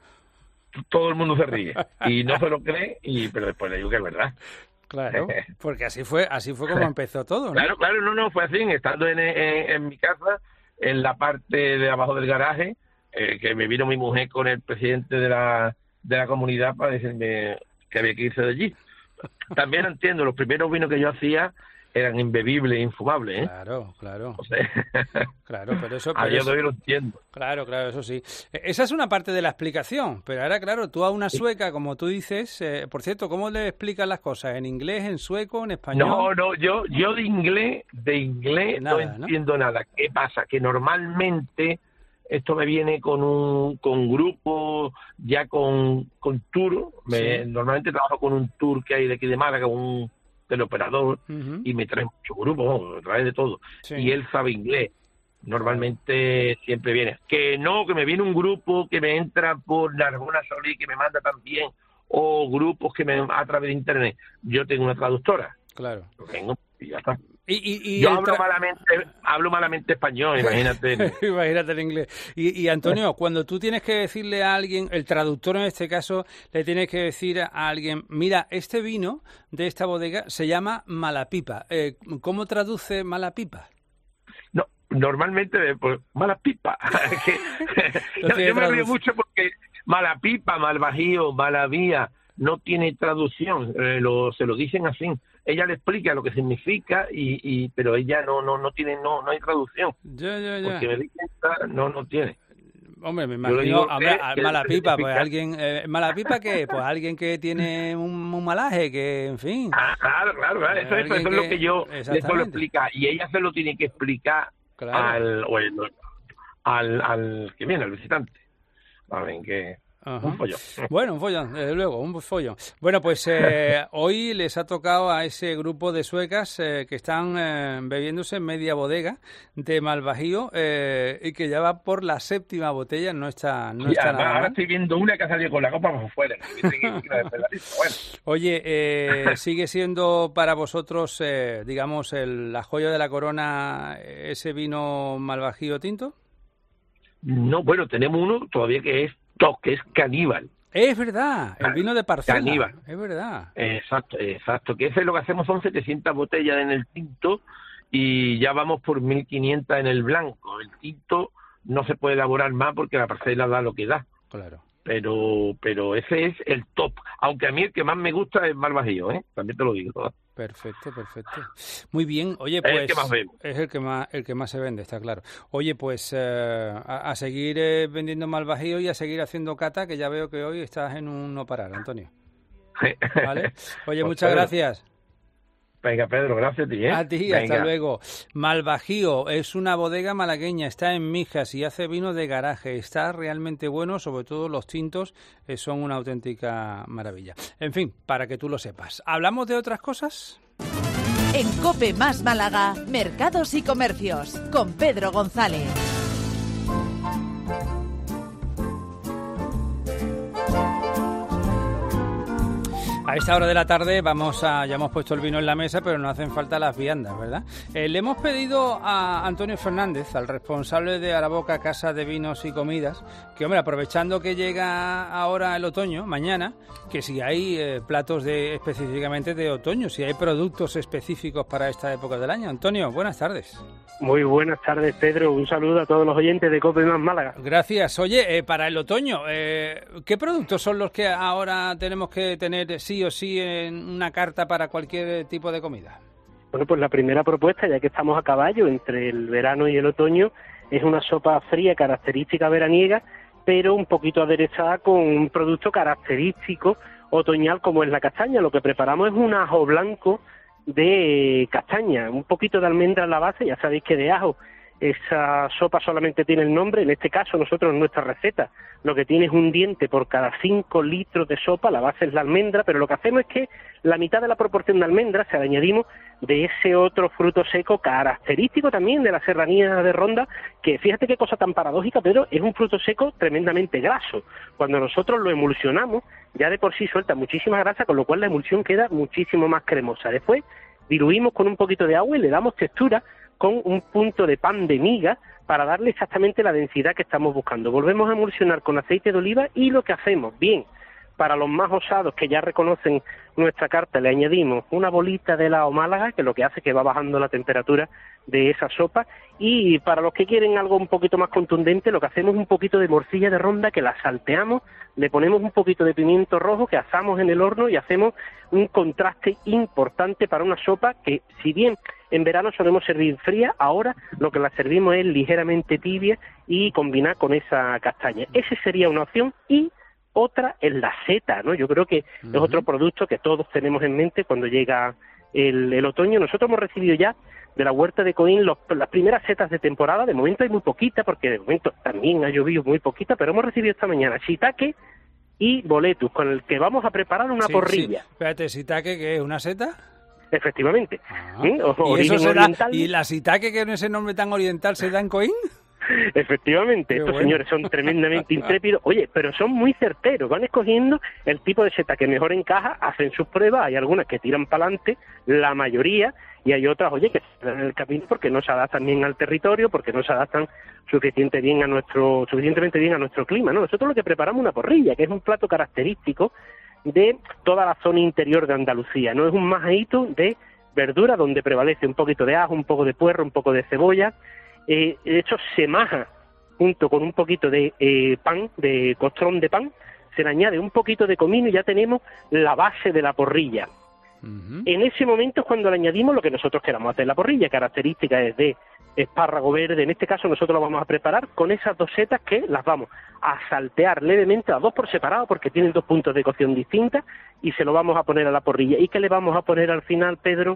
F: Todo el mundo se ríe y no se lo cree, pero después le digo que es verdad.
C: Claro, porque así fue como empezó todo, ¿no?
F: Claro, no, fue así, estando en mi casa, en la parte de abajo del garaje, que me vino mi mujer con el presidente de la comunidad para decirme que había que irse de allí. También entiendo, los primeros vinos que yo hacía eran imbebibles, infumables, ¿eh?
C: Claro.
F: O sea,
C: claro, pero eso...
F: A día de hoy lo entiendo.
C: Claro, eso sí. Esa es una parte de la explicación, pero ahora, claro, tú a una sueca, como tú dices, por cierto, ¿cómo le explicas las cosas? ¿En inglés, en sueco, en español?
F: No, yo de inglés
C: nada,
F: no entiendo nada. ¿Qué pasa? Que normalmente esto me viene con grupo, ya con tour. Normalmente trabajo con un tour que hay de aquí de Málaga, un teleoperador, y me trae mucho grupo, me trae de todo. Sí. Y él sabe inglés. Normalmente siempre viene. Que me viene un grupo que me entra por Narbona Solí, que me manda también, o grupos que a través de internet. Yo tengo una traductora.
C: Claro.
F: Lo tengo y ya está.
C: Y
F: yo hablo malamente español, imagínate.
C: Imagínate el inglés. Y Antonio, cuando tú tienes que decirle a alguien, el traductor en este caso, le tienes que decir a alguien, mira, este vino de esta bodega se llama Malapipa. ¿Cómo traduce Malapipa?
F: No, normalmente, pues, Malapipa. Yo me río mucho porque Malapipa, Malvajío, Malavía, no tiene traducción, se lo dicen así. Ella le explica lo que significa, pero ella no tiene, no hay traducción.
C: Ya.
F: Porque me dicen, no tiene.
C: Hombre, me imagino, Malapipa, pues alguien, ¿Malapipa qué? Pues alguien que tiene un malaje, que, en fin.
F: Claro, eso es lo que yo le suelo explicar, y ella se lo tiene que explicar al que viene, al visitante. Saben que
C: Ajá.
F: Un follón.
C: Bueno, un follón, desde luego, un follón. Bueno, pues hoy les ha tocado a ese grupo de suecas que están bebiéndose media bodega de Malvajío y que ya va por la 7ª botella, no está nada mal.
F: Ahora estoy viendo una que ha salido con la copa por fuera. Bueno.
C: Oye, ¿sigue siendo para vosotros, digamos, la joya de la corona ese vino Malvajío tinto?
F: No, bueno, tenemos uno todavía que es top, que es Caníbal.
C: Es verdad, el vino de Parcela.
F: Caníbal.
C: Es verdad.
F: Exacto. Que ese lo que hacemos son 700 botellas en el tinto y ya vamos por 1.500 en el blanco. El tinto no se puede elaborar más porque la parcela da lo que da.
C: Claro.
F: Pero ese es el top. Aunque a mí el que más me gusta es Malvajío, también te lo digo.
C: Perfecto. Muy bien. Oye, pues
F: es el que más vemos.
C: Es el que más se vende, está claro. Oye, pues a seguir vendiendo Malvajío y a seguir haciendo cata, que ya veo que hoy estás en un no parar, Antonio. ¿Vale? Oye,
F: Pues
C: muchas gracias.
F: Venga, Pedro, gracias a ti.
C: A ti,
F: Venga.
C: hasta luego. Malvajío es una bodega malagueña, está en Mijas y hace vino de garaje. Está realmente bueno, sobre todo los tintos son una auténtica maravilla. En fin, para que tú lo sepas. ¿Hablamos de otras cosas?
P: En COPE más Málaga, Mercados y Comercios, con Pedro González.
C: A esta hora de la tarde ya hemos puesto el vino en la mesa, pero no hacen falta las viandas, ¿verdad? Le hemos pedido a Antonio Fernández, al responsable de Araboca Casa de Vinos y Comidas, que, hombre, aprovechando que llega ahora el otoño, mañana, que si hay platos específicamente de otoño, si hay productos específicos para esta época del año. Antonio, buenas tardes.
B: Muy buenas tardes, Pedro. Un saludo a todos los oyentes de COPE más Málaga.
C: Gracias. Oye, para el otoño, ¿qué productos son los que ahora tenemos que tener sí o sí en una carta para cualquier tipo de comida?
B: Bueno, pues la primera propuesta, ya que estamos a caballo entre el verano y el otoño, es una sopa fría característica veraniega, pero un poquito aderezada con un producto característico otoñal como es la castaña. Lo que preparamos es un ajo blanco de castaña, un poquito de almendra en la base, ya sabéis que de ajo. Esa sopa solamente tiene el nombre, en este caso nosotros en nuestra receta lo que tiene es un diente por cada 5 litros de sopa, la base es la almendra, pero lo que hacemos es que la mitad de la proporción de almendra se la añadimos de ese otro fruto seco característico también de la serranía de Ronda, que fíjate qué cosa tan paradójica, pero es un fruto seco tremendamente graso. Cuando nosotros lo emulsionamos, ya de por sí suelta muchísima grasa, con lo cual la emulsión queda muchísimo más cremosa. Después diluimos con un poquito de agua y le damos textura con un punto de pan de miga para darle exactamente la densidad que estamos buscando. Volvemos a emulsionar con aceite de oliva y lo que hacemos, bien, para los más osados que ya reconocen nuestra carta, le añadimos una bolita de helado Málaga, que lo que hace es que va bajando la temperatura de esa sopa, y para los que quieren algo un poquito más contundente, lo que hacemos es un poquito de morcilla de Ronda que la salteamos, le ponemos un poquito de pimiento rojo que asamos en el horno y hacemos un contraste importante para una sopa que, si bien en verano solemos servir fría, ahora lo que la servimos es ligeramente tibia y combinar con esa castaña. Esa sería una opción, y otra es la seta, ¿no? Yo creo que es otro producto que todos tenemos en mente cuando llega el otoño. Nosotros hemos recibido ya de la huerta de Coín las primeras setas de temporada. De momento hay muy poquita, porque de momento también ha llovido muy poquita, pero hemos recibido esta mañana shiitake y boletus, con el que vamos a preparar una porrilla.
C: Sí. Espérate, shiitake, ¿qué es? ¿Una seta?
B: Efectivamente.
C: ¿Y la shiitake, que no es ese nombre tan oriental, se da en Coín?
B: Efectivamente, estos señores son tremendamente intrépidos, oye, pero son muy certeros, van escogiendo el tipo de seta que mejor encaja, hacen sus pruebas, hay algunas que tiran para adelante, la mayoría, y hay otras, oye, que se dan en el camino porque no se adaptan bien al territorio, porque no se adaptan suficientemente bien a nuestro clima, ¿no? Nosotros lo que preparamos es una porrilla, que es un plato característico de toda la zona interior de Andalucía, ¿no? Es un majadito de verdura donde prevalece un poquito de ajo, un poco de puerro, un poco de cebolla. De hecho, se maja junto con un poquito de pan, de costrón de pan, se le añade un poquito de comino y ya tenemos la base de la porrilla. En ese momento es cuando le añadimos lo que nosotros queramos hacer. La porrilla característica es de espárrago verde, en este caso nosotros lo vamos a preparar con esas dos setas que las vamos a saltear levemente, las dos por separado porque tienen 2 puntos de cocción distintas, y se lo vamos a poner a la porrilla. ¿Y qué le vamos a poner al final, Pedro?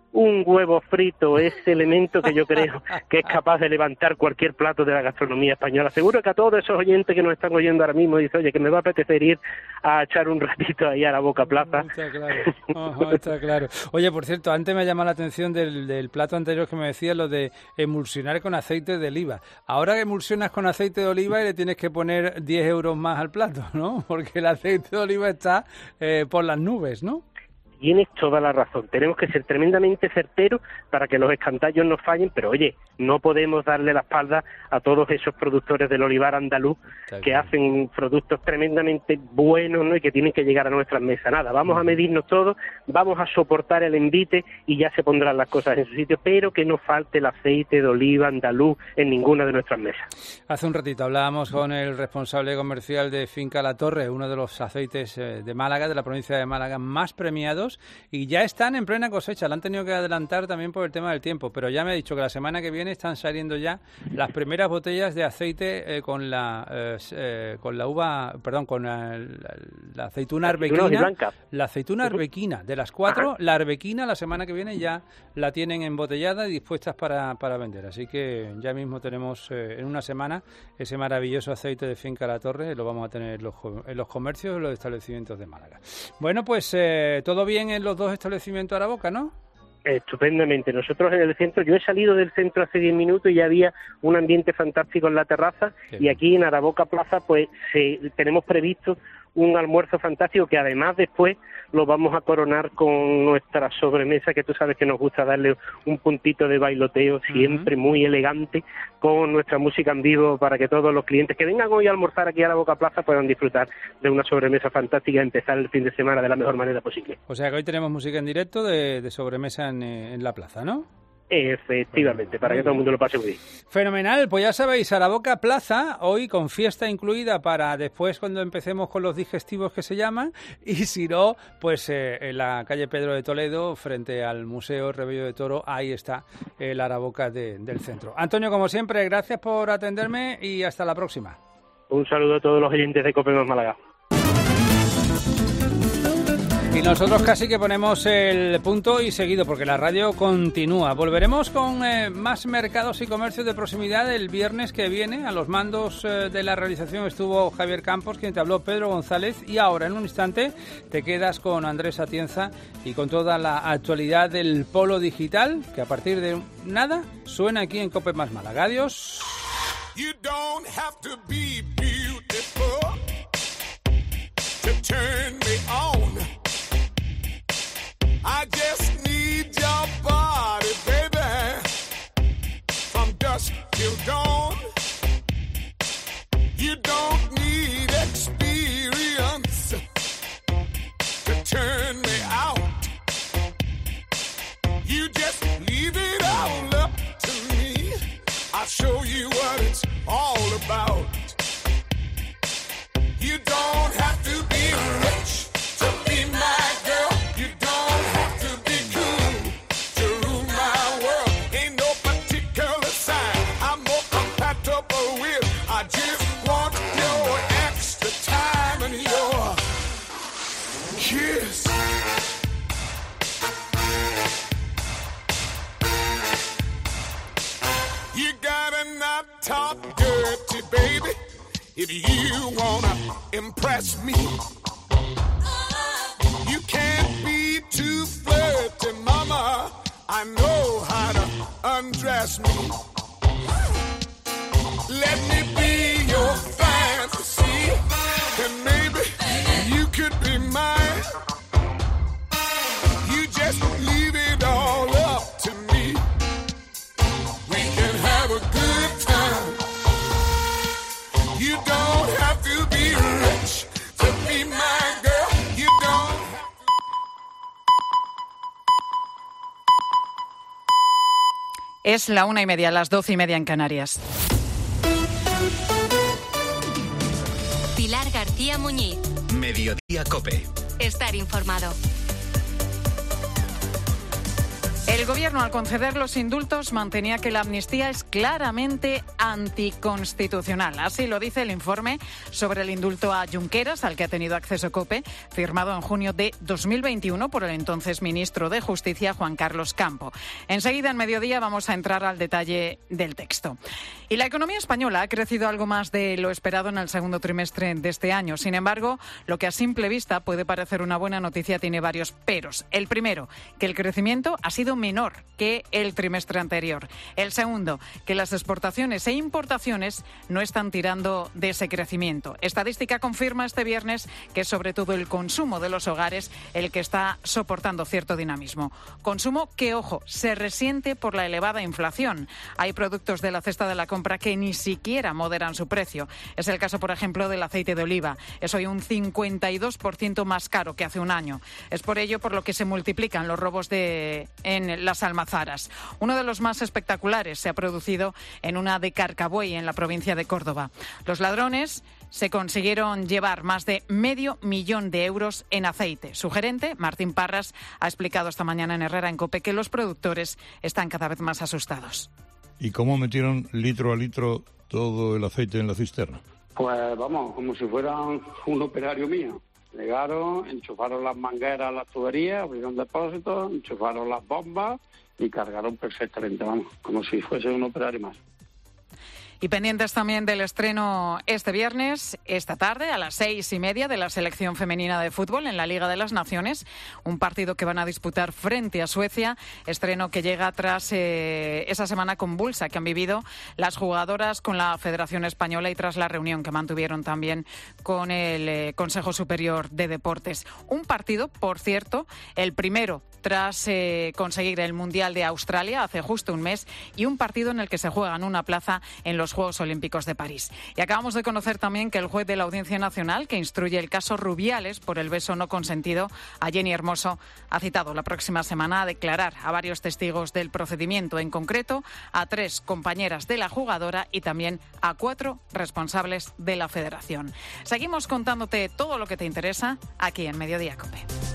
B: un huevo frito, ese elemento que yo creo que es capaz de levantar cualquier plato de la gastronomía española. Seguro que a todos esos oyentes que nos están oyendo ahora mismo dicen, oye, que me va a apetecer ir a echar un ratito ahí a la Boca Plaza.
C: Está claro. Ajá, está claro. Oye, por cierto, antes me ha llamado la atención del plato anterior que me decía, lo de emulsionar con aceite de oliva. Ahora que emulsionas con aceite de oliva y le tienes que poner 10 euros más al plato, ¿no? Porque el aceite de oliva está por las nubes, ¿no?
B: Tienes toda la razón. Tenemos que ser tremendamente certeros para que los escandallos no fallen, pero oye, no podemos darle la espalda a todos esos productores del olivar andaluz que hacen productos tremendamente buenos, ¿no? Y que tienen que llegar a nuestras mesas. Nada, vamos a medirnos todos, vamos a soportar el envite y ya se pondrán las cosas en su sitio, pero que no falte el aceite de oliva andaluz en ninguna de nuestras mesas.
C: Hace un ratito hablábamos con el responsable comercial de Finca La Torre, uno de los aceites de Málaga, de la provincia de Málaga, más premiados, y ya están en plena cosecha. La han tenido que adelantar también por el tema del tiempo, pero ya me ha dicho que la semana que viene están saliendo ya las primeras botellas de aceite con la uva, perdón, con la aceituna arbequina, la aceituna arbequina de las 4, la arbequina la semana que viene ya la tienen embotellada y dispuestas para vender, así que ya mismo tenemos en una semana ese maravilloso aceite de Finca La Torre, lo vamos a tener en los comercios, en los establecimientos de Málaga. Bueno, pues todo bien en los dos establecimientos a la Boca, ¿no?
B: Estupendamente. Nosotros en el centro, yo he salido del centro hace 10 minutos y ya había un ambiente fantástico en la terraza. Y aquí en Araboca Plaza pues tenemos previsto un almuerzo fantástico que además después lo vamos a coronar con nuestra sobremesa, que tú sabes que nos gusta darle un puntito de bailoteo siempre muy elegante, con nuestra música en vivo para que todos los clientes que vengan hoy a almorzar aquí a la Boca Plaza puedan disfrutar de una sobremesa fantástica y empezar el fin de semana de la mejor manera posible.
C: O sea que hoy tenemos música en directo de sobremesa en la plaza, ¿no?
B: Efectivamente, para que todo el mundo lo pase muy bien.
C: Fenomenal, pues ya sabéis, Araboca Plaza, hoy con fiesta incluida para después cuando empecemos con los digestivos que se llaman, y si no, pues en la calle Pedro de Toledo, frente al Museo Rebollo de Toro, ahí está el Araboca del centro. Antonio, como siempre, gracias por atenderme y hasta la próxima.
B: Un saludo a todos los oyentes de COPE Más Málaga.
C: Y nosotros casi que ponemos el punto y seguido, porque la radio continúa. Volveremos con más mercados y comercios de proximidad el viernes que viene. A los mandos de la realización estuvo Javier Campos, quien te habló Pedro González. Y ahora, en un instante, te quedas con Andrés Atienza y con toda la actualidad del polo digital, que a partir de nada suena aquí en COPE Más Málaga. Adiós.
E: You don't have to be beautiful to turn me on. I just need your body, baby, from dusk till dawn. You don't need experience to turn me out. You just leave it all up to me. I'll show you what it's all about. You don't have to be rich to be my girl. You don't have to be cool to rule my world. Ain't no particular sign I'm more compatible with. I just want your extra time and your kiss. You gotta not talk dirty, baby, if you wanna impress me. You can't be too flirty, mama. I know how to undress me. Let me be your fantasy, and maybe you could be mine. You just leave it all up to me. We can have a good time. You don't have to be rich to be my girl. You don't.
G: Es la 1:30, las 12:30 en Canarias.
A: Pilar García Muñiz.
H: Mediodía COPE.
A: Estar informado.
G: El Gobierno, al conceder los indultos, mantenía que la amnistía es claramente anticonstitucional. Así lo dice el informe sobre el indulto a Junqueras, al que ha tenido acceso COPE, firmado en junio de 2021 por el entonces ministro de Justicia, Juan Carlos Campo. Enseguida, en mediodía, vamos a entrar al detalle del texto. Y la economía española ha crecido algo más de lo esperado en el segundo trimestre de este año. Sin embargo, lo que a simple vista puede parecer una buena noticia tiene varios peros. El primero, que el crecimiento ha sido menor que el trimestre anterior. El segundo, que las exportaciones e importaciones no están tirando de ese crecimiento. Estadística confirma este viernes que es sobre todo el consumo de los hogares el que está soportando cierto dinamismo. Consumo que, ojo, se resiente por la elevada inflación. Hay productos de la cesta de la compra que ni siquiera moderan su precio. Es el caso, por ejemplo, del aceite de oliva. Es hoy un 52% más caro que hace un año. Es por ello por lo que se multiplican los robos en las almazaras. Uno de los más espectaculares se ha producido en una de Carcabuey, en la provincia de Córdoba. Los ladrones se consiguieron llevar más de 500.000 euros en aceite. Su gerente, Martín Parras, ha explicado esta mañana en Herrera en COPE que los productores están cada vez más asustados.
D: ¿Y cómo metieron litro a litro todo el aceite en la cisterna?
H: Pues vamos, como si fueran un operario mío. Llegaron, enchufaron las mangueras a las tuberías, abrieron depósitos, enchufaron las bombas y cargaron perfectamente, vamos, como si fuese un operario más.
G: Y pendientes también del estreno este viernes, esta tarde, a las 6:30, de la selección femenina de fútbol en la Liga de las Naciones, un partido que van a disputar frente a Suecia, estreno que llega tras esa semana convulsa que han vivido las jugadoras con la Federación Española y tras la reunión que mantuvieron también con el Consejo Superior de Deportes. Un partido, por cierto, el primero tras conseguir el Mundial de Australia hace justo un mes, y un partido en el que se juegan una plaza en los Juegos Olímpicos de París. Y acabamos de conocer también que el juez de la Audiencia Nacional, que instruye el caso Rubiales por el beso no consentido a Jenny Hermoso, ha citado la próxima semana a declarar a varios testigos del procedimiento, en concreto a 3 compañeras de la jugadora y también a 4 responsables de la federación. Seguimos contándote todo lo que te interesa aquí en Mediodía COPE.